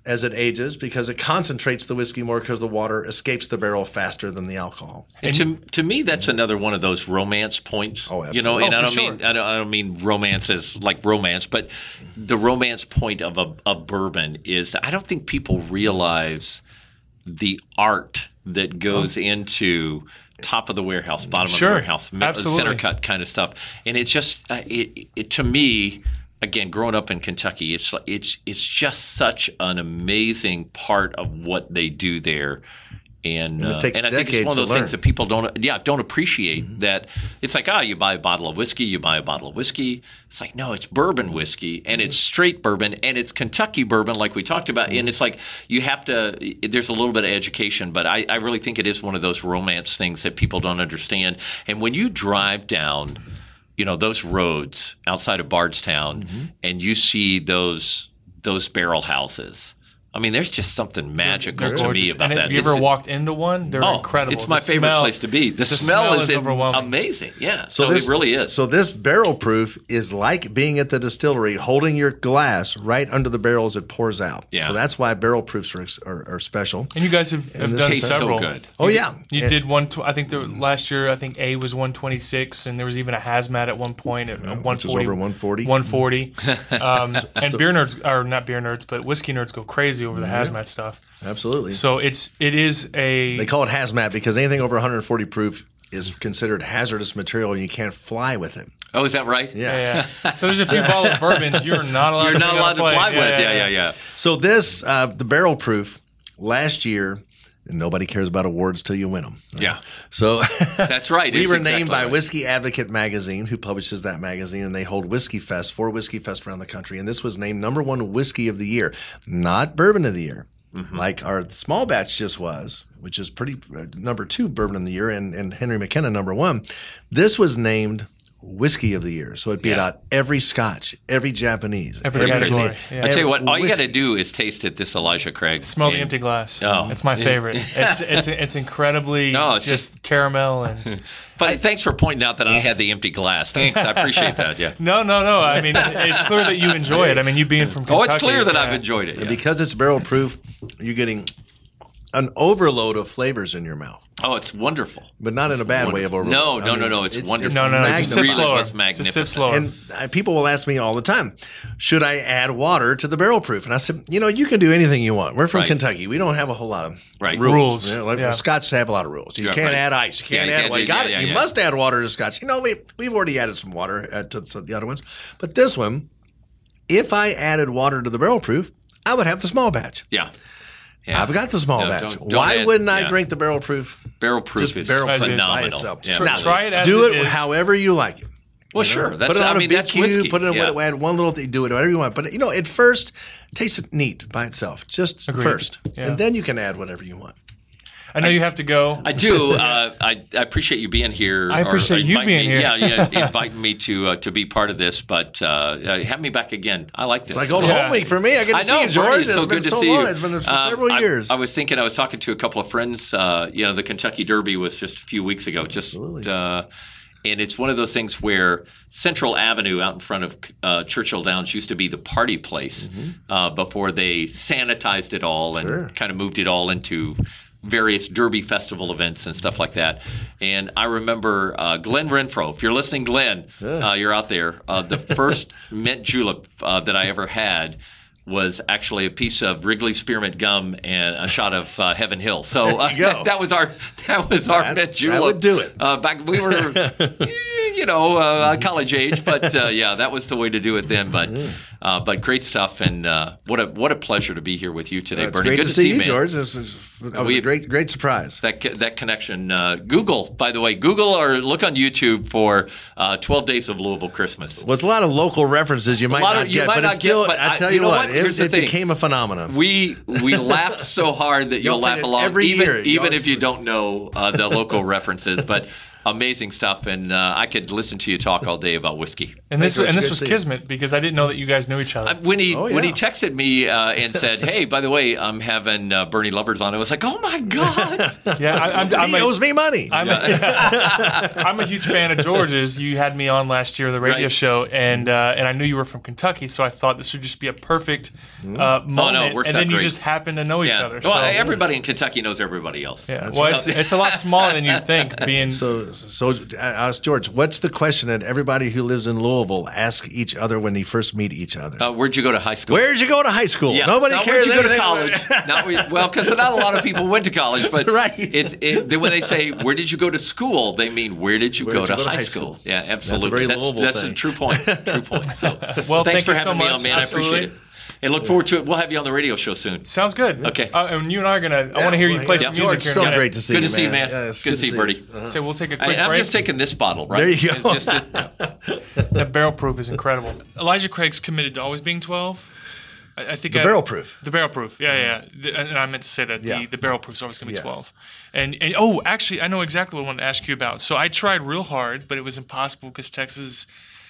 Speaker 3: as it ages because it concentrates the whiskey more because the water escapes the barrel faster than the alcohol.
Speaker 2: And to to me, that's another one of those romance points.
Speaker 3: Oh,
Speaker 2: you know,
Speaker 3: absolutely.
Speaker 2: and
Speaker 1: Oh,
Speaker 2: I
Speaker 1: for
Speaker 2: don't
Speaker 1: sure.
Speaker 2: mean I don't, I don't mean romance as like romance, but the romance point of a of bourbon is I don't think people realize the art that goes into top of the warehouse, bottom
Speaker 1: Sure.
Speaker 2: of the warehouse, mid-
Speaker 1: Absolutely.
Speaker 2: center cut kind of stuff, and it just uh, it, it to me. Again, growing up in Kentucky, it's like- it's it's just such an amazing part of what they do there, and
Speaker 3: And it
Speaker 2: uh,
Speaker 3: takes
Speaker 2: and I think it's
Speaker 3: decades
Speaker 2: one of
Speaker 3: to
Speaker 2: those
Speaker 3: learn.
Speaker 2: things that people don't yeah don't appreciate. That it's like ah, you buy a bottle of whiskey, you buy a bottle of whiskey. It's like no, it's bourbon whiskey, and it's straight bourbon, and it's Kentucky bourbon, like we talked about. And it's like you have to. There's a little bit of education, but I, I really think it is one of those romance things that people don't understand. And when you drive down, you know, those roads outside of Bardstown,
Speaker 3: Mm-hmm.
Speaker 2: and you see those those barrel houses. I mean, there's just something magical
Speaker 1: They're
Speaker 2: to me
Speaker 1: gorgeous.
Speaker 2: about
Speaker 1: and
Speaker 2: that.
Speaker 1: Have you ever
Speaker 2: It's-
Speaker 1: walked into one? They're
Speaker 2: Oh,
Speaker 1: incredible.
Speaker 2: it's my
Speaker 1: The
Speaker 2: favorite
Speaker 1: smell-
Speaker 2: place to be. The,
Speaker 1: the
Speaker 2: smell,
Speaker 1: smell
Speaker 2: is
Speaker 1: is
Speaker 2: im-
Speaker 1: overwhelming.
Speaker 2: amazing. Yeah, so,
Speaker 3: this
Speaker 2: it really is.
Speaker 3: So this barrel proof is like being at the distillery, holding your glass right under the barrel as it pours out.
Speaker 2: Yeah.
Speaker 3: So that's why barrel proofs are are, are special.
Speaker 1: And you guys have, have
Speaker 3: this
Speaker 1: done
Speaker 2: tastes so
Speaker 1: several.
Speaker 2: good.
Speaker 3: Oh yeah,
Speaker 1: You
Speaker 3: And-
Speaker 1: did one. Tw- I think the last year, I think A was one twenty six, and there was even a hazmat at one point at one
Speaker 3: which is
Speaker 1: forty.
Speaker 3: over one forty.
Speaker 1: one forty. Um, and beer nerds, or not beer nerds, but whiskey nerds go crazy over the hazmat stuff.
Speaker 3: Absolutely.
Speaker 1: So it's it is a
Speaker 3: They call it hazmat because anything over one forty proof is considered hazardous material and you can't fly with it.
Speaker 2: Oh, is that right?
Speaker 3: Yeah.
Speaker 1: yeah. So there's a few bottle of bourbons you're not allowed.
Speaker 2: You're
Speaker 1: to
Speaker 2: not
Speaker 1: bring on
Speaker 2: allowed to
Speaker 1: plane.
Speaker 2: fly with. Yeah, yeah, yeah.
Speaker 3: So this, uh, the barrel proof, last year, and nobody cares about awards till you win them.
Speaker 2: Yeah.
Speaker 3: So
Speaker 2: That's right.
Speaker 3: we
Speaker 2: It's
Speaker 3: were
Speaker 2: exactly
Speaker 3: named by
Speaker 2: right.
Speaker 3: Whiskey Advocate magazine, who publishes that magazine, and they hold Whiskey Fest, four Whiskey Fest around the country. And this was named number one whiskey of the year, not bourbon of the year,
Speaker 2: Mm-hmm.
Speaker 3: like our small batch just was, which is pretty uh, number two bourbon of the year, and, and Henry McKenna number one. This was named whiskey of the year, so it beat
Speaker 2: Yeah.
Speaker 3: out every Scotch, every Japanese,
Speaker 1: Every category, yeah.
Speaker 2: I tell you what, all you got to
Speaker 3: whiskey.
Speaker 2: do is taste it. This Elijah Craig.
Speaker 1: Smell the
Speaker 2: And-
Speaker 1: empty glass.
Speaker 2: Oh.
Speaker 1: It's my favorite. It's it's it's incredibly
Speaker 2: No, it's
Speaker 1: just, caramel and
Speaker 2: But thanks for pointing out that I had the empty glass. Thanks, I appreciate that. Yeah.
Speaker 1: no no no. I mean it's clear that you enjoy it. I mean you being from Kentucky.
Speaker 2: Oh, it's clear that
Speaker 1: yeah.
Speaker 2: I've enjoyed it.
Speaker 3: And
Speaker 2: yeah.
Speaker 3: because it's barrel proof, you're getting an overload of flavors in your mouth,
Speaker 2: Oh, it's wonderful.
Speaker 3: but not in a bad way of overload.
Speaker 2: No,
Speaker 3: I
Speaker 2: no,
Speaker 3: mean,
Speaker 2: no, no. It's wonderful.
Speaker 1: No no no. Just sip
Speaker 2: Really
Speaker 3: magnificent.
Speaker 1: slower.
Speaker 2: was
Speaker 1: Just sip
Speaker 2: magnificent.
Speaker 1: slower.
Speaker 3: And uh, people will ask me all the time, should I add water to the barrel proof? And I said, you know, you can do anything you want. We're from
Speaker 2: Right.
Speaker 3: Kentucky. We don't have a whole lot of
Speaker 2: Right.
Speaker 3: rules.
Speaker 1: Rules.
Speaker 3: You know, like
Speaker 1: Yeah.
Speaker 3: Scotch have a lot of rules. You
Speaker 2: Yeah,
Speaker 3: can't
Speaker 2: right.
Speaker 3: add ice. You can't
Speaker 2: Yeah, you
Speaker 3: add
Speaker 2: can't
Speaker 3: water.
Speaker 2: do-
Speaker 3: You got
Speaker 2: yeah,
Speaker 3: it.
Speaker 2: yeah,
Speaker 3: You
Speaker 2: yeah.
Speaker 3: must add water to Scotch. You know, we, we've already added some water uh, to, to the other ones. But this one, if I added water to the barrel proof, I would have the small batch.
Speaker 2: Yeah. Yeah.
Speaker 3: I've got the small
Speaker 2: No,
Speaker 3: batch.
Speaker 2: don't- don't
Speaker 3: Why
Speaker 2: add-
Speaker 3: wouldn't I
Speaker 2: yeah.
Speaker 3: drink the barrel proof?
Speaker 2: Barrel proof
Speaker 3: Just
Speaker 2: is
Speaker 3: barrel
Speaker 1: proof by
Speaker 2: phenomenal.
Speaker 3: itself.
Speaker 2: Yeah,
Speaker 3: Try-
Speaker 2: really.
Speaker 1: Try it as
Speaker 3: Do
Speaker 1: it
Speaker 3: it
Speaker 1: is.
Speaker 3: however you like it.
Speaker 2: Well,
Speaker 3: You know?
Speaker 2: sure. That's,
Speaker 3: put it on
Speaker 2: I mean,
Speaker 3: a
Speaker 2: that's
Speaker 3: B Q,
Speaker 2: whiskey.
Speaker 3: put it in
Speaker 2: yeah.
Speaker 3: add one little thing, do it whatever you want. But you know, at first, taste it neat by itself, just
Speaker 1: Agreed.
Speaker 3: first,
Speaker 1: Yeah.
Speaker 3: and then you can add whatever you want.
Speaker 1: I know you have to go.
Speaker 2: I do. Uh, I, I appreciate you being here.
Speaker 1: I
Speaker 2: or
Speaker 1: appreciate you
Speaker 2: inviting
Speaker 1: being
Speaker 2: me-
Speaker 1: here.
Speaker 2: Yeah, yeah, inviting me to uh, to be part of this. But uh, uh, have me back again. I like this.
Speaker 3: It's like old
Speaker 1: Yeah.
Speaker 3: home week for me. I get to
Speaker 2: I
Speaker 3: see
Speaker 2: know,
Speaker 3: you, George.
Speaker 2: Bernie,
Speaker 3: It's
Speaker 2: it's so
Speaker 3: been
Speaker 2: good to
Speaker 3: so
Speaker 2: see
Speaker 3: long.
Speaker 2: you.
Speaker 3: It's been for
Speaker 2: Um,
Speaker 3: several
Speaker 2: I-
Speaker 3: years.
Speaker 2: I, was thinking, I was talking to a couple of friends. Uh, you know, the Kentucky Derby was just a few weeks ago. Just,
Speaker 3: Absolutely.
Speaker 2: uh, and it's one of those things where Central Avenue out in front of uh, Churchill Downs used to be the party place uh, before they sanitized it all and
Speaker 3: Mm-hmm. Sure.
Speaker 2: kind of moved it all into various Derby festival events and stuff like that. And I remember uh, Glenn Renfro. If you're listening, Glenn, uh, you're out there. Uh, the first mint julep uh, that I ever had was actually a piece of Wrigley spearmint gum and a shot of uh, Heaven Hill. So uh,
Speaker 3: you go.
Speaker 2: that was our that was our
Speaker 3: That-
Speaker 2: mint
Speaker 3: that
Speaker 2: julep.
Speaker 3: would do it.
Speaker 2: Uh, back we were. eh, You know, uh, college age, but uh, yeah, that was the way to do it then. But uh, but great stuff, and uh, what a what a pleasure to be here with you today,
Speaker 3: It's
Speaker 2: Bernie.
Speaker 3: great
Speaker 2: Good
Speaker 3: to see you,
Speaker 2: man.
Speaker 3: George. This is, that was
Speaker 2: We-
Speaker 3: a great, great surprise.
Speaker 2: That co- that connection. Uh, Google, by the way, Google or look on YouTube for uh, twelve Days of Louisville Christmas.
Speaker 3: Well, it's a lot of local references you might
Speaker 2: lot
Speaker 3: not
Speaker 2: of- you
Speaker 3: get,
Speaker 2: might
Speaker 3: but
Speaker 2: not
Speaker 3: it's still,
Speaker 2: get, but
Speaker 3: I
Speaker 2: I-
Speaker 3: tell
Speaker 2: you
Speaker 3: you,
Speaker 2: know
Speaker 3: what,
Speaker 2: what?
Speaker 3: it,
Speaker 2: Here's the
Speaker 3: it
Speaker 2: thing.
Speaker 3: became a phenomenon.
Speaker 2: We we laughed so hard that you'll
Speaker 3: Y'all play
Speaker 2: laugh
Speaker 3: it
Speaker 2: along,
Speaker 3: every
Speaker 2: even
Speaker 3: year.
Speaker 2: even
Speaker 3: Y'all
Speaker 2: if you don't know uh, the local references. But amazing stuff, and uh, I could listen to you talk all day about whiskey.
Speaker 1: And this
Speaker 3: Thanks,
Speaker 1: and
Speaker 3: Rich.
Speaker 1: this
Speaker 3: Good
Speaker 1: was
Speaker 3: to see you.
Speaker 1: kismet because I didn't know that you guys knew know each other.
Speaker 2: Uh, When he
Speaker 3: Oh, yeah.
Speaker 2: when he texted me uh, and said, "Hey, by the way, I'm having uh, Bernie Lubbers on," I was like, "Oh my god!"
Speaker 1: yeah, I, I'm, I'm
Speaker 3: He
Speaker 1: a,
Speaker 3: owes me money.
Speaker 1: I'm, a, I'm a huge fan of George's. You had me on last year on the radio
Speaker 2: Right.
Speaker 1: show, and uh, and I knew you were from Kentucky, so I thought this would just be a perfect uh, moment.
Speaker 2: works
Speaker 1: and
Speaker 2: out
Speaker 1: then you
Speaker 2: great.
Speaker 1: just happen to know each
Speaker 2: yeah.
Speaker 1: other.
Speaker 2: Well,
Speaker 1: so,
Speaker 2: everybody in Kentucky knows everybody else.
Speaker 1: yeah.
Speaker 3: That's
Speaker 1: Well,
Speaker 3: right.
Speaker 1: it's it's a lot smaller than you think. Being
Speaker 3: So, so uh, ask George, what's the question that everybody who lives in Louisville ask each other when they first meet each other?
Speaker 2: Uh, where'd you go to high school?
Speaker 3: Where'd you go to high school?
Speaker 2: Yeah.
Speaker 3: Nobody
Speaker 2: Not
Speaker 3: cares.
Speaker 2: Where'd you go to
Speaker 3: anything
Speaker 2: college?
Speaker 3: about-
Speaker 2: Not where- well, because not a lot of people went to college, but
Speaker 3: Right.
Speaker 2: It's it, then when they say where did you go to school, they mean where did you,
Speaker 3: Where
Speaker 2: go,
Speaker 3: did
Speaker 2: to
Speaker 3: you go to
Speaker 2: high
Speaker 3: high
Speaker 2: school?
Speaker 3: school?
Speaker 2: Yeah, absolutely.
Speaker 3: very Louisville
Speaker 2: that's
Speaker 3: thing.
Speaker 2: a true point. True point. So,
Speaker 1: Well,
Speaker 2: thanks
Speaker 1: thank
Speaker 2: for
Speaker 1: you so
Speaker 2: having me
Speaker 1: much.
Speaker 2: on, man. I appreciate
Speaker 1: Absolutely.
Speaker 2: it. And look forward to it. We'll have you on the radio show soon.
Speaker 1: sounds good.
Speaker 2: Okay.
Speaker 1: Uh, and you and I are gonna. I want to hear you
Speaker 3: well,
Speaker 1: play
Speaker 3: yeah.
Speaker 1: some
Speaker 2: Yeah.
Speaker 1: music
Speaker 3: George,
Speaker 1: here. in
Speaker 3: so
Speaker 1: a minute.
Speaker 3: great to see
Speaker 2: Good
Speaker 3: you,
Speaker 2: to see you, man.
Speaker 3: Yeah, it's
Speaker 2: Good to see you, Bertie.
Speaker 3: Uh-huh.
Speaker 1: So we'll take a
Speaker 2: I,
Speaker 1: quick
Speaker 2: I'm
Speaker 1: break.
Speaker 2: just taking this bottle, right?
Speaker 3: There you go.
Speaker 2: It's just a-
Speaker 1: That barrel proof is incredible. Elijah Craig's committed to always being twelve. I, I think
Speaker 3: The
Speaker 1: I-
Speaker 3: barrel proof.
Speaker 1: The barrel proof, yeah, yeah. The- and I meant to say that
Speaker 3: Yeah.
Speaker 1: the, the barrel proof is always going to be
Speaker 3: Yes.
Speaker 1: twelve. And and oh, actually, I know exactly what I wanted to ask you about. So I tried real hard, but it was impossible because Texas,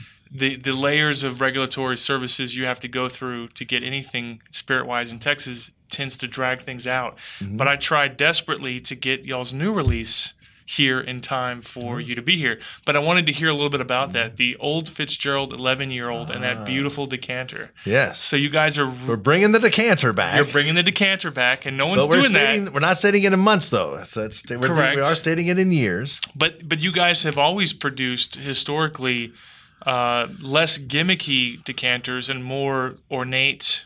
Speaker 1: the the layers of regulatory services you have to go through to get anything spirit wise in Texas tends to drag things out.
Speaker 3: Mm-hmm.
Speaker 1: But I tried desperately to get y'all's new release here in time for
Speaker 3: Mm-hmm.
Speaker 1: you to be here. But I wanted to hear a little bit about that. The old Fitzgerald eleven year old and
Speaker 3: Ah.
Speaker 1: that beautiful decanter.
Speaker 3: Yes.
Speaker 1: So you guys are
Speaker 3: We're bringing the decanter back.
Speaker 1: you're bringing the decanter back, and no one's
Speaker 3: but we're
Speaker 1: doing
Speaker 3: stating,
Speaker 1: that.
Speaker 3: we're not stating it in months, though. So it's, we're,
Speaker 1: Correct.
Speaker 3: We are stating it in years.
Speaker 1: But but you guys have always produced historically uh, less gimmicky decanters and more ornate,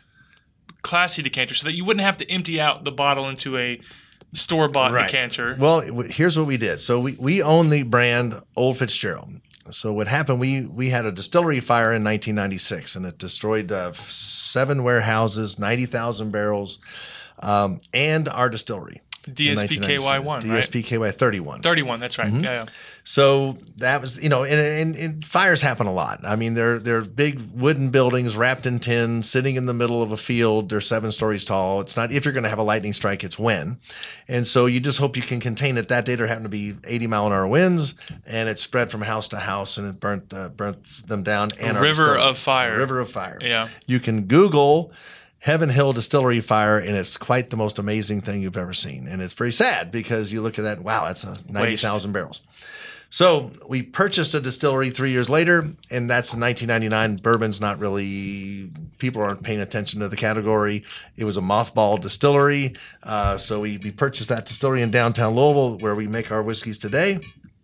Speaker 1: classy decanters, so that you wouldn't have to empty out the bottle into a store bought decanter.
Speaker 3: Well, w- here's what we did. So we, we own the brand Old Fitzgerald. So what happened? We we had a distillery fire in nineteen ninety-six, and it destroyed uh, seven warehouses, ninety thousand barrels, um, and our distillery.
Speaker 1: D S P K Y one,
Speaker 3: D
Speaker 1: right?
Speaker 3: S P K Y thirty-one.
Speaker 1: thirty-one, that's right.
Speaker 3: Mm-hmm.
Speaker 1: Yeah, yeah.
Speaker 3: So that was, you know, and, and, and fires happen a lot. I mean, they're they're big wooden buildings wrapped in tin, sitting in the middle of a field. They're seven stories tall. It's not if you're going to have a lightning strike, it's when. And so you just hope you can contain it. That day there happened to be eighty mile an hour winds, and it spread from house to house, and it burnt uh, burnt them down. And our
Speaker 1: river
Speaker 3: distillery.
Speaker 1: of fire.
Speaker 3: A river of fire.
Speaker 1: Yeah.
Speaker 3: You can Google Heaven Hill Distillery Fire, and it's quite the most amazing thing you've ever seen. And it's very sad because you look at that, wow, that's a ninety thousand barrels. So we purchased a distillery three years later, and that's in nineteen ninety-nine. Bourbon's not really, people aren't paying attention to the category. It was a mothball distillery. Uh, so we, we purchased that distillery in downtown Louisville where we make our whiskeys today.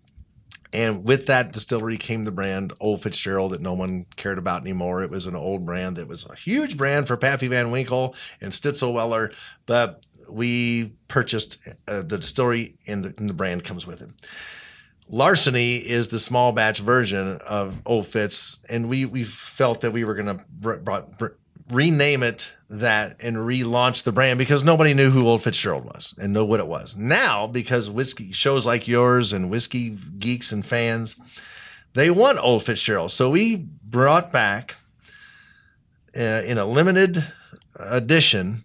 Speaker 3: And with that distillery came the brand Old Fitzgerald that no one cared about anymore. It was an old brand. It was a huge brand for Pappy Van Winkle and Stitzelweller, but we purchased uh, the distillery and the, and the brand comes with it. Larceny is the small batch version of Old Fitz, and we, we felt that we were going to br- brought, br- rename it that and relaunch the brand because nobody knew who Old Fitzgerald was and know what it was. Now, because whiskey shows like yours and whiskey geeks and fans, they want Old Fitzgerald. So we brought back uh, in a limited edition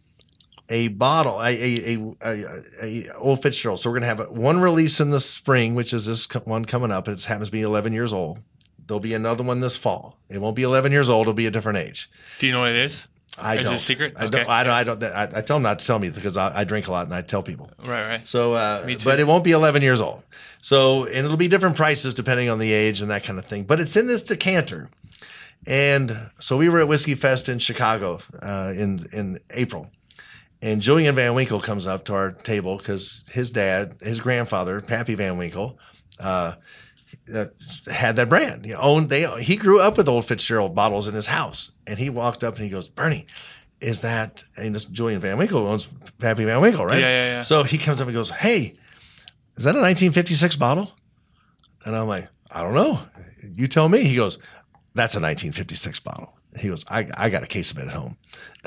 Speaker 3: a bottle, a, a, a, a, a Old Fitzgerald. So we're going to have one release in the spring, which is this one coming up. It happens to be eleven years old. There'll be another one this fall. It won't be eleven years old. It'll be a different age.
Speaker 1: Do you know what it is?
Speaker 3: I
Speaker 1: Is
Speaker 3: don't.
Speaker 1: it a secret?
Speaker 3: I
Speaker 1: Okay.
Speaker 3: don't. I don't. I, don't I, I tell them not to tell me because I, I drink a lot and I tell people.
Speaker 1: Right, right.
Speaker 3: So, uh,
Speaker 1: Me too.
Speaker 3: but it won't be eleven years old. So, and it'll be different prices depending on the age and that kind of thing. But it's in this decanter. And so we were at Whiskey Fest in Chicago uh, in in April, and Julian Van Winkle comes up to our table because his dad, his grandfather, Pappy Van Winkle, uh, uh, had that brand. You know, owned they he grew up with Old Fitzgerald bottles in his house, and he walked up and he goes, "Bernie, is that?" And this Julian Van Winkle owns Pappy Van Winkle, right?
Speaker 1: Yeah, yeah, yeah.
Speaker 3: So he comes up and goes, "Hey, is that a nineteen fifty-six bottle?" And I'm like, "I don't know. You tell me." He goes, "That's a nineteen fifty-six bottle." He goes, I, I got a case of it at home.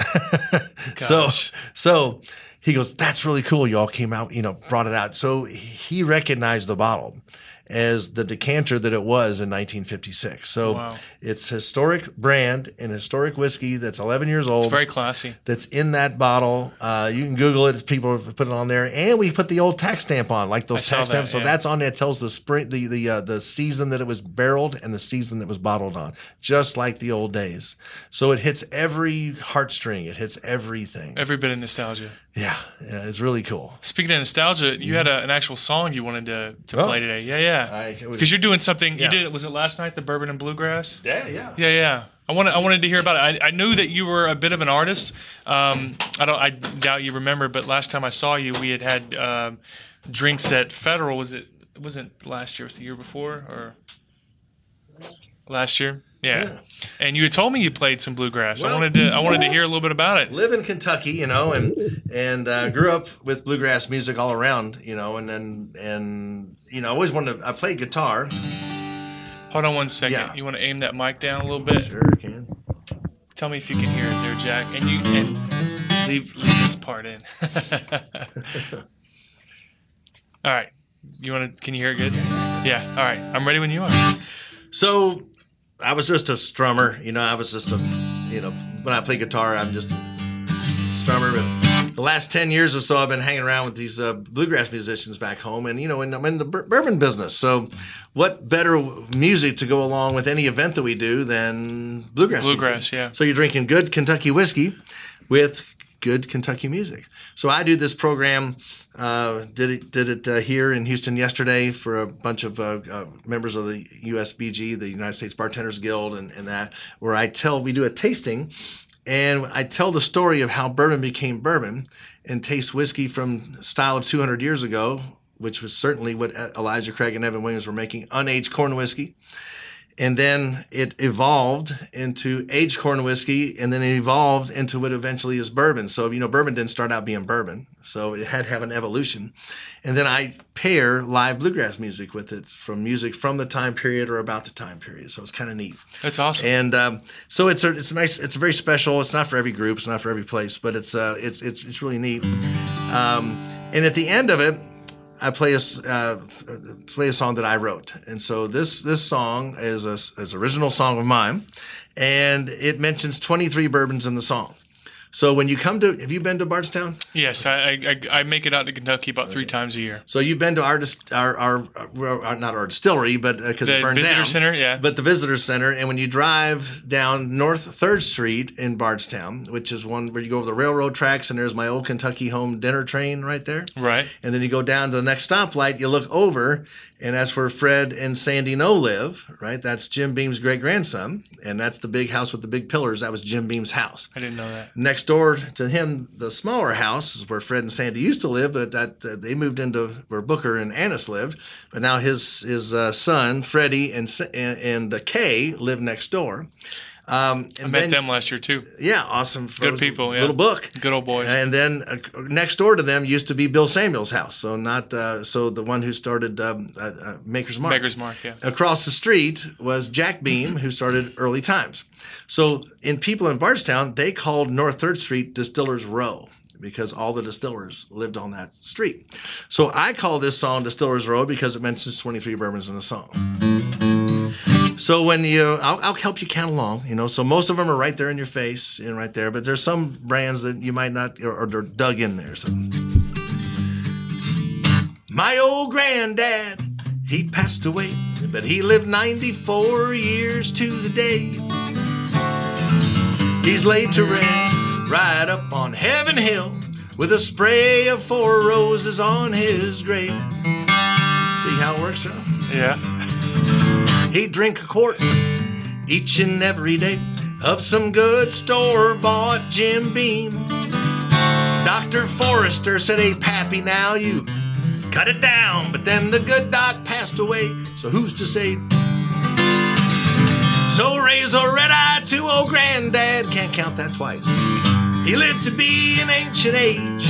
Speaker 3: so,
Speaker 1: Gosh.
Speaker 3: so he goes, "That's really cool. Y'all came out, you know, brought it out." So he recognized the bottle. as the decanter that it was in nineteen fifty-six. So
Speaker 1: Wow.
Speaker 3: it's historic brand and historic whiskey that's eleven years old.
Speaker 1: It's very classy.
Speaker 3: That's in that bottle. Uh, you can Google it. People have put it on there, and we put the old tax stamp on, like those
Speaker 1: I saw
Speaker 3: tax
Speaker 1: that,
Speaker 3: stamps. So
Speaker 1: yeah.
Speaker 3: that's on there. It tells the spring, the the uh, the season that it was barreled and the season it was bottled on, just like the old days. So it hits every heartstring. It hits everything.
Speaker 1: Every bit of nostalgia.
Speaker 3: Yeah, yeah, it's really cool.
Speaker 1: Speaking of nostalgia, you had a, an actual song you wanted to, to
Speaker 3: Oh.
Speaker 1: play today. Yeah, yeah.
Speaker 3: I- it was-
Speaker 1: Because you're doing something.
Speaker 3: Yeah.
Speaker 1: You did it. Was it last night? The Bourbon and Bluegrass.
Speaker 3: Yeah, yeah.
Speaker 1: Yeah, yeah. I wanted I wanted to hear about it. I, I knew that you were a bit of an artist. Um, I don't. I doubt you remember, but last time I saw you, we had had um, drinks at Federal. Was it? It wasn't last year. It was the year before, or last year? Yeah.
Speaker 3: Yeah.
Speaker 1: And you had told me you played some bluegrass. I
Speaker 3: Well-
Speaker 1: wanted to. I wanted to hear a little bit about it.
Speaker 3: Live in Kentucky, you know, and and uh, grew up with bluegrass music all around, you know, and then and you know, I always wanted to. I played guitar.
Speaker 1: Hold on one second.
Speaker 3: Yeah.
Speaker 1: You want to aim that mic down a little bit?
Speaker 3: Sure can.
Speaker 1: Tell me if you can hear it there, Jack. And you and leave leave this part in. All right. You want to? Can you hear it good? Yeah. All right. I'm ready when you are.
Speaker 3: So I was just a strummer, you know. I was just a, you know, when I play guitar, I'm just a strummer. But the last ten years or so, I've been hanging around with these uh, bluegrass musicians back home, and you know, and I'm in the bur- bourbon business. So, what better music to go along with any event that we do than bluegrass?
Speaker 1: Bluegrass,
Speaker 3: music?
Speaker 1: yeah.
Speaker 3: So you're drinking good Kentucky whiskey with good Kentucky music. So I do this program. Uh, did it did it uh, here in Houston yesterday for a bunch of uh, uh, members of the U S B G, the United States Bartenders Guild, and, and that, where I tell we do a tasting, and I tell the story of how bourbon became bourbon, and taste whiskey from style of two hundred years ago, which was certainly what Elijah Craig and Evan Williams were making, unaged corn whiskey. And then it evolved into aged corn whiskey, and then it evolved into what eventually is bourbon. So, you know, bourbon didn't start out being bourbon, so it had to have an evolution. And then I pair live bluegrass music with it, from music from the time period or about the time period. So it's kind of neat.
Speaker 1: That's awesome.
Speaker 3: And um, so it's a it's a nice, it's a very special. It's not for every group, it's not for every place, but it's uh it's it's it's really neat. Um, and at the end of it, I play a uh, play a song that I wrote, and so this this song is a is an original song of mine, and it mentions twenty-three bourbons in the song. So when you come to, have you been to Bardstown?
Speaker 1: Yes, I, I I make it out to Kentucky about three times a year.
Speaker 3: So you've been to our dis- our, our, our, our not our distillery, but because
Speaker 1: The
Speaker 3: it burned
Speaker 1: visitor
Speaker 3: down.
Speaker 1: center, yeah.
Speaker 3: But the visitor center, and when you drive down North Third Street in Bardstown, which is one where you go over the railroad tracks, and there's my old Kentucky home dinner train right there.
Speaker 1: Right.
Speaker 3: And then you go down to the next stoplight, you look over, and that's where Fred and Sandy No live, right? That's Jim Beam's great grandson, and that's the big house with the big pillars. That was Jim Beam's house.
Speaker 1: I didn't know that.
Speaker 3: Next door to him, the smaller house is where Fred and Sandy used to live, but that uh, they moved into where Booker and Annis lived. But now his his uh, son Freddie and and, and uh, Kay live next door. Um, and
Speaker 1: I met
Speaker 3: then,
Speaker 1: them last year too.
Speaker 3: Yeah, awesome.
Speaker 1: Good people, yeah.
Speaker 3: Little book.
Speaker 1: Good old boys.
Speaker 3: And then uh, next door to them used to be Bill Samuel's house. So not uh, so the one who started um, uh, uh, Maker's Mark.
Speaker 1: Maker's Mark, yeah.
Speaker 3: Across the street was Jack Beam, who started Early Times. So in people in Bardstown, they called North Third Street Distillers Row, because all the distillers lived on that street. So I call this song Distillers Row because it mentions twenty-three bourbons in the song. So when you, I'll, I'll help you count along, you know, so most of them are right there in your face and right there, but there's some brands that you might not, or, or they're dug in there. So, my old granddad, he passed away, but he lived ninety-four years to the day. He's laid to rest right up on Heaven Hill with a spray of four roses on his grave. See how it works out?
Speaker 1: Yeah.
Speaker 3: He'd drink a quart each and every day of some good store-bought Jim Beam. Doctor Forrester said, "Hey, Pappy, now you cut it down." But then the good doc passed away, so who's to say? So raise a red eye to old granddad, can't count that twice. He lived to be an ancient age.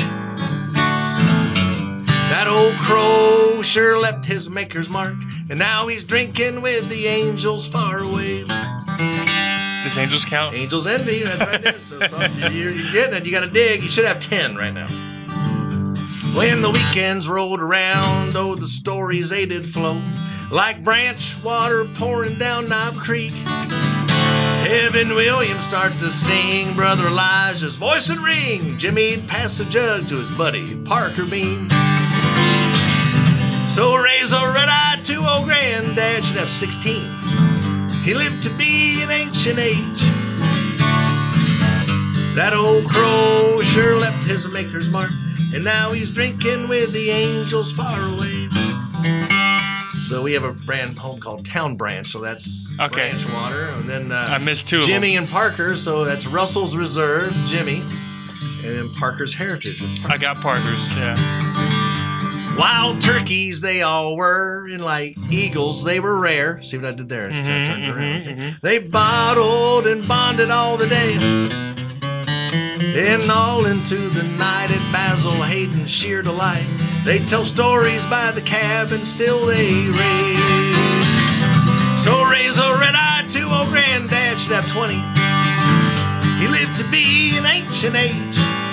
Speaker 3: That old crow sure left his maker's mark, and now he's drinking with the angels far away.
Speaker 1: Does angels count?
Speaker 3: Angels envy, that's right there. So, so you're, you're getting it. You got to dig. You should have ten right now. When the weekends rolled around, oh, the stories they did flow like branch water pouring down Knob Creek. Evan Williams start to sing, Brother Elijah's voice would ring. Jimmy'd pass a jug to his buddy Parker Bean. So raise a red-eye to old granddad should have sixteen. He lived to be an ancient age. That old crow sure left his maker's mark, and now he's drinking with the angels far away. So we have a brand home called Town Branch, so that's
Speaker 1: Okay.
Speaker 3: branch water. And then uh,
Speaker 1: I missed two of
Speaker 3: Jimmy
Speaker 1: them.
Speaker 3: and Parker, so that's Russell's Reserve, Jimmy, and then Parker's Heritage. with Parker.
Speaker 1: I got Parker's, yeah.
Speaker 3: Wild turkeys they all were, and like eagles they were rare. See what I did there? I just kinda turned it around.
Speaker 1: mhm.
Speaker 3: They bottled and bonded all the day, and all into the night at Basil Hayden's sheer delight. They tell stories by the cab and still they rave. So raise a red eye to old granddad should have twenty. He lived to be an ancient age.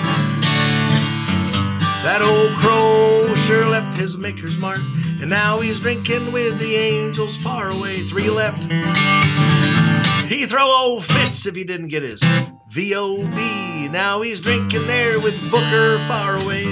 Speaker 3: That old crow sure left his maker's mark, and now he's drinking with the angels far away. Three left. He'd throw old fits if he didn't get his V O B. Now he's drinking there with Booker far away.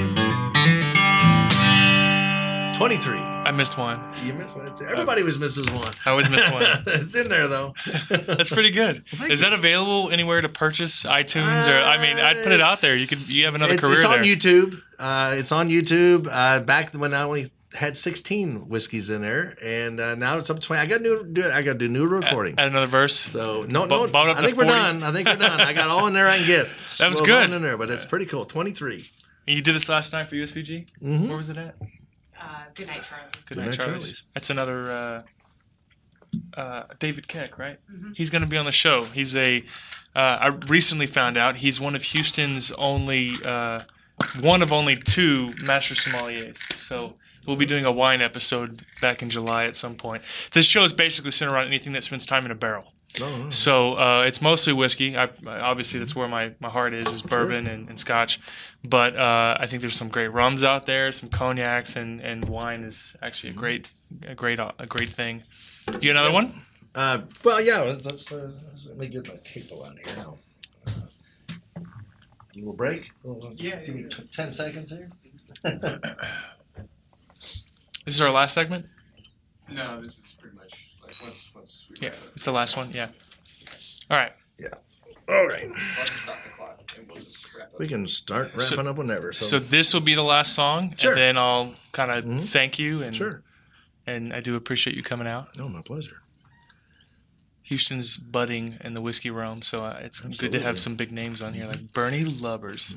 Speaker 3: twenty-three.
Speaker 1: I missed one.
Speaker 3: You missed one. Everybody was missing one.
Speaker 1: I always missed one.
Speaker 3: It's in there though.
Speaker 1: That's pretty good.
Speaker 3: thank
Speaker 1: Is
Speaker 3: you.
Speaker 1: that available anywhere to purchase? iTunes or I mean, I'd put it out there. You could you have another
Speaker 3: it's,
Speaker 1: career
Speaker 3: it's on
Speaker 1: there.
Speaker 3: YouTube. Uh, it's on YouTube. Uh, back when I only had sixteen whiskeys in there, and uh, now it's up to twenty. I got new. Do I got to do new recording.
Speaker 1: Add another verse.
Speaker 3: So no,
Speaker 1: Bu-
Speaker 3: no.
Speaker 1: bump it up
Speaker 3: I
Speaker 1: to
Speaker 3: think we're
Speaker 1: forty.
Speaker 3: done. I think we're done. I got all in there I can get.
Speaker 1: That was
Speaker 3: Scrolled
Speaker 1: good.
Speaker 3: on in there, but it's pretty cool. Twenty-three.
Speaker 1: You did this last night for U S B G?
Speaker 3: Mhm.
Speaker 1: Where was it at?
Speaker 4: Uh, good night, Charlie.
Speaker 1: Good
Speaker 3: Night
Speaker 1: night, Charlie's.
Speaker 3: Charlie's.
Speaker 1: That's another uh, uh, David Keck, right? He's going to be on the show. He's a. Uh, I recently found out he's one of Houston's only, uh, one of only two master sommeliers. So we'll be doing a wine episode back in July at some point. This show is basically centered around anything that spends time in a barrel.
Speaker 3: Oh,
Speaker 1: So uh, it's mostly whiskey. I, obviously, that's where my, my heart is, is bourbon and, and scotch. But uh, I think there's some great rums out there, some cognacs, and, and wine is actually a great a great a great thing. You got another one?
Speaker 3: uh, well, yeah. Let's, uh, let's let me get my capo on here now. Uh, a little break.
Speaker 4: Yeah,
Speaker 3: Give me
Speaker 4: yeah,
Speaker 3: t- ten seconds here.
Speaker 1: This is our last segment.
Speaker 5: No, this is pretty much like once once we
Speaker 1: Yeah,
Speaker 5: wrap it.
Speaker 1: it's the last one. Yeah. All right.
Speaker 3: All right.
Speaker 5: So I'll just stop the clock and we'll just wrap up.
Speaker 3: We can start wrapping
Speaker 1: So-
Speaker 3: up whenever. So,
Speaker 1: So this will be the last song,
Speaker 3: Sure.
Speaker 1: and then I'll kind of
Speaker 3: Mhm.
Speaker 1: thank you and
Speaker 3: sure.
Speaker 1: and I do appreciate you coming out.
Speaker 3: No, my pleasure.
Speaker 1: Houston's budding in the whiskey realm, so uh, it's good to
Speaker 3: Absolutely.
Speaker 1: have some big names on here like Bernie Lubbers.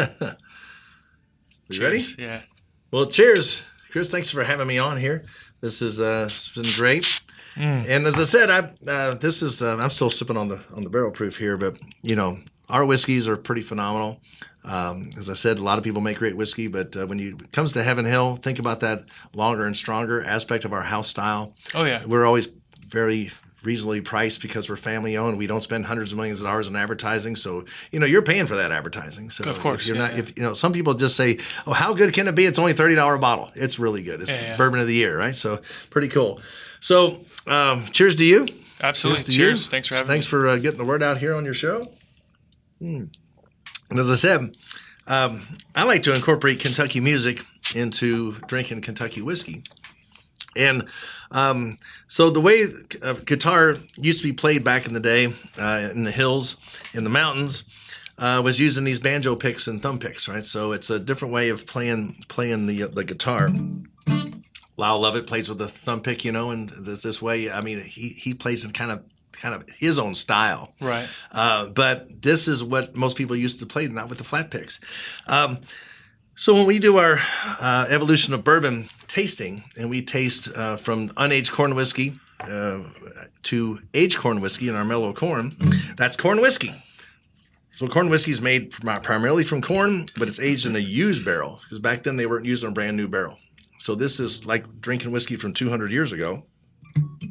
Speaker 3: You ready?
Speaker 1: Cheers. Yeah.
Speaker 3: Well, cheers, Chris. Thanks for having me on here. This has uh, it's been great.
Speaker 1: Mm.
Speaker 3: And as I said, I uh, this is uh, I'm still sipping on the on the barrel proof here, but you know our whiskeys are pretty phenomenal. Um, as I said, a lot of people make great whiskey, but uh, when you it comes to Heaven Hill, think about that longer and stronger aspect of our house style.
Speaker 1: Oh yeah.
Speaker 3: We're always very reasonably priced because we're family owned. We don't spend hundreds of millions of dollars in advertising, so you know you're paying for that advertising. So
Speaker 1: Of course,
Speaker 3: if you're
Speaker 1: yeah,
Speaker 3: not.
Speaker 1: yeah.
Speaker 3: If you know, some people just say, "Oh, how good can it be? It's only thirty dollar a bottle." It's really good. It's
Speaker 1: Yeah, yeah.
Speaker 3: bourbon of the year, right? So pretty cool. So um, cheers to you.
Speaker 1: Absolutely.
Speaker 3: to
Speaker 1: Cheers.
Speaker 3: you.
Speaker 1: Thanks for having
Speaker 3: Thanks
Speaker 1: me.
Speaker 3: for uh, getting the word out here on your show. Hmm. And as I said, um, I like to incorporate Kentucky music into drinking Kentucky whiskey. And um, so the way uh, guitar used to be played back in the day uh, in the hills, in the mountains, uh, was using these banjo picks and thumb picks, right? So it's a different way of playing playing the the guitar. Lyle Lovett plays with the thumb pick, you know, and this, this way. I mean, he he plays in kind of kind of his own style.
Speaker 1: Right.
Speaker 3: Uh, but this is what most people used to play, not with the flat picks. Um, so when we do our uh, evolution of bourbon tasting, and we taste uh, from unaged corn whiskey uh, to aged corn whiskey in our mellow corn, that's corn whiskey. So corn whiskey is made prim- primarily from corn, but it's aged in a used barrel because back then they weren't using a brand new barrel. So this is like drinking whiskey from two hundred years ago.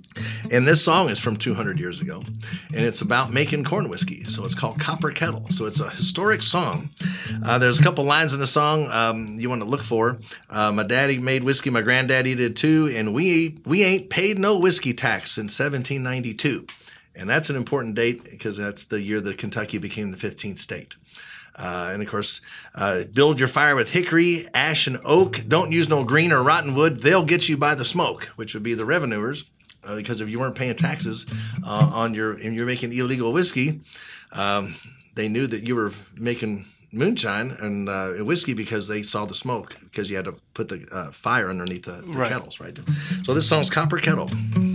Speaker 3: And this song is from two hundred years ago, and it's about making corn whiskey. So it's called Copper Kettle. So it's a historic song. Uh, there's a couple lines in the song um, you want to look for. Uh, my daddy made whiskey. My granddaddy did too. And we we ain't paid no whiskey tax since seventeen ninety-two. And that's an important date because that's the year that Kentucky became the fifteenth state. Uh, and, of course, uh, build your fire with hickory, ash, and oak. Don't use no green or rotten wood. They'll get you by the smoke, which would be the revenuers, uh, because if you weren't paying taxes uh, on your and you're making illegal whiskey, um, they knew that you were making moonshine and uh, whiskey because they saw the smoke because you had to put the uh, fire underneath the, the
Speaker 1: Right.
Speaker 3: kettles, right? So this song's Copper Kettle.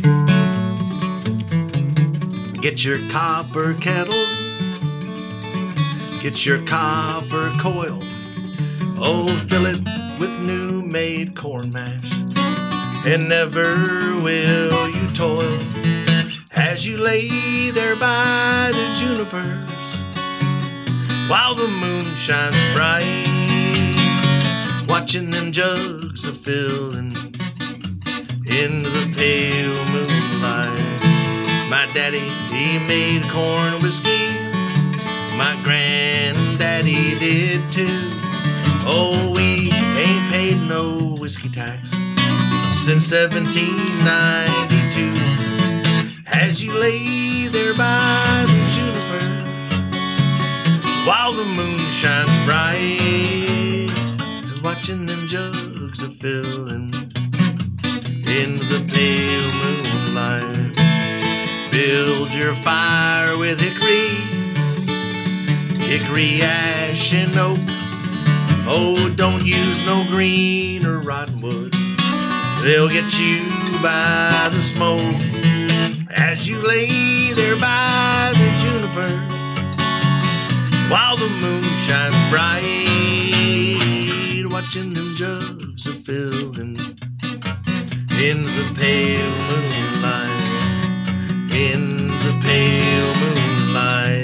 Speaker 3: Get your copper kettle. Get your copper coil. Oh, fill it with new made corn mash. And never will you toil as you lay there by the junipers while the moon shines bright, watching them jugs a filling into the pale moonlight. My daddy, he made corn whiskey. My granddaddy did too. Oh, we ain't paid no whiskey tax since seventeen ninety-two. As you lay there by the juniper while the moon shines bright, watching them jugs a filling in the pale moonlight. Build your fire with hickory, hickory, ash, and oak. Oh, don't use no green or rotten wood. They'll get you by the smoke as you lay there by the juniper while the moon shines bright, watching them jugs a filling in the pale moonlight, in the pale moonlight.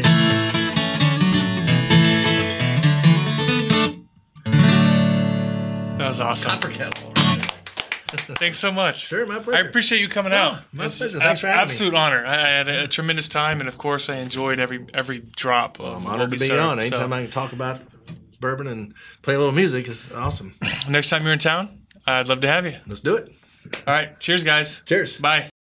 Speaker 1: That was awesome.
Speaker 3: Copper Kettle.
Speaker 1: Thanks so much.
Speaker 3: Sure, my
Speaker 1: I
Speaker 3: pleasure.
Speaker 1: appreciate you coming
Speaker 3: Yeah,
Speaker 1: out.
Speaker 3: my
Speaker 1: It's
Speaker 3: pleasure. Thanks for having me.
Speaker 1: absolute honor. I, I had a, a tremendous time, and of course, I enjoyed every every drop.
Speaker 3: Well,
Speaker 1: of
Speaker 3: I'm
Speaker 1: what
Speaker 3: honored
Speaker 1: we
Speaker 3: to be
Speaker 1: served,
Speaker 3: on. Anytime
Speaker 1: so.
Speaker 3: I can talk about bourbon and play a little music is awesome.
Speaker 1: Next time you're in town, I'd love to have you.
Speaker 3: Let's do it.
Speaker 1: All right. Cheers, guys.
Speaker 3: Cheers.
Speaker 1: Bye.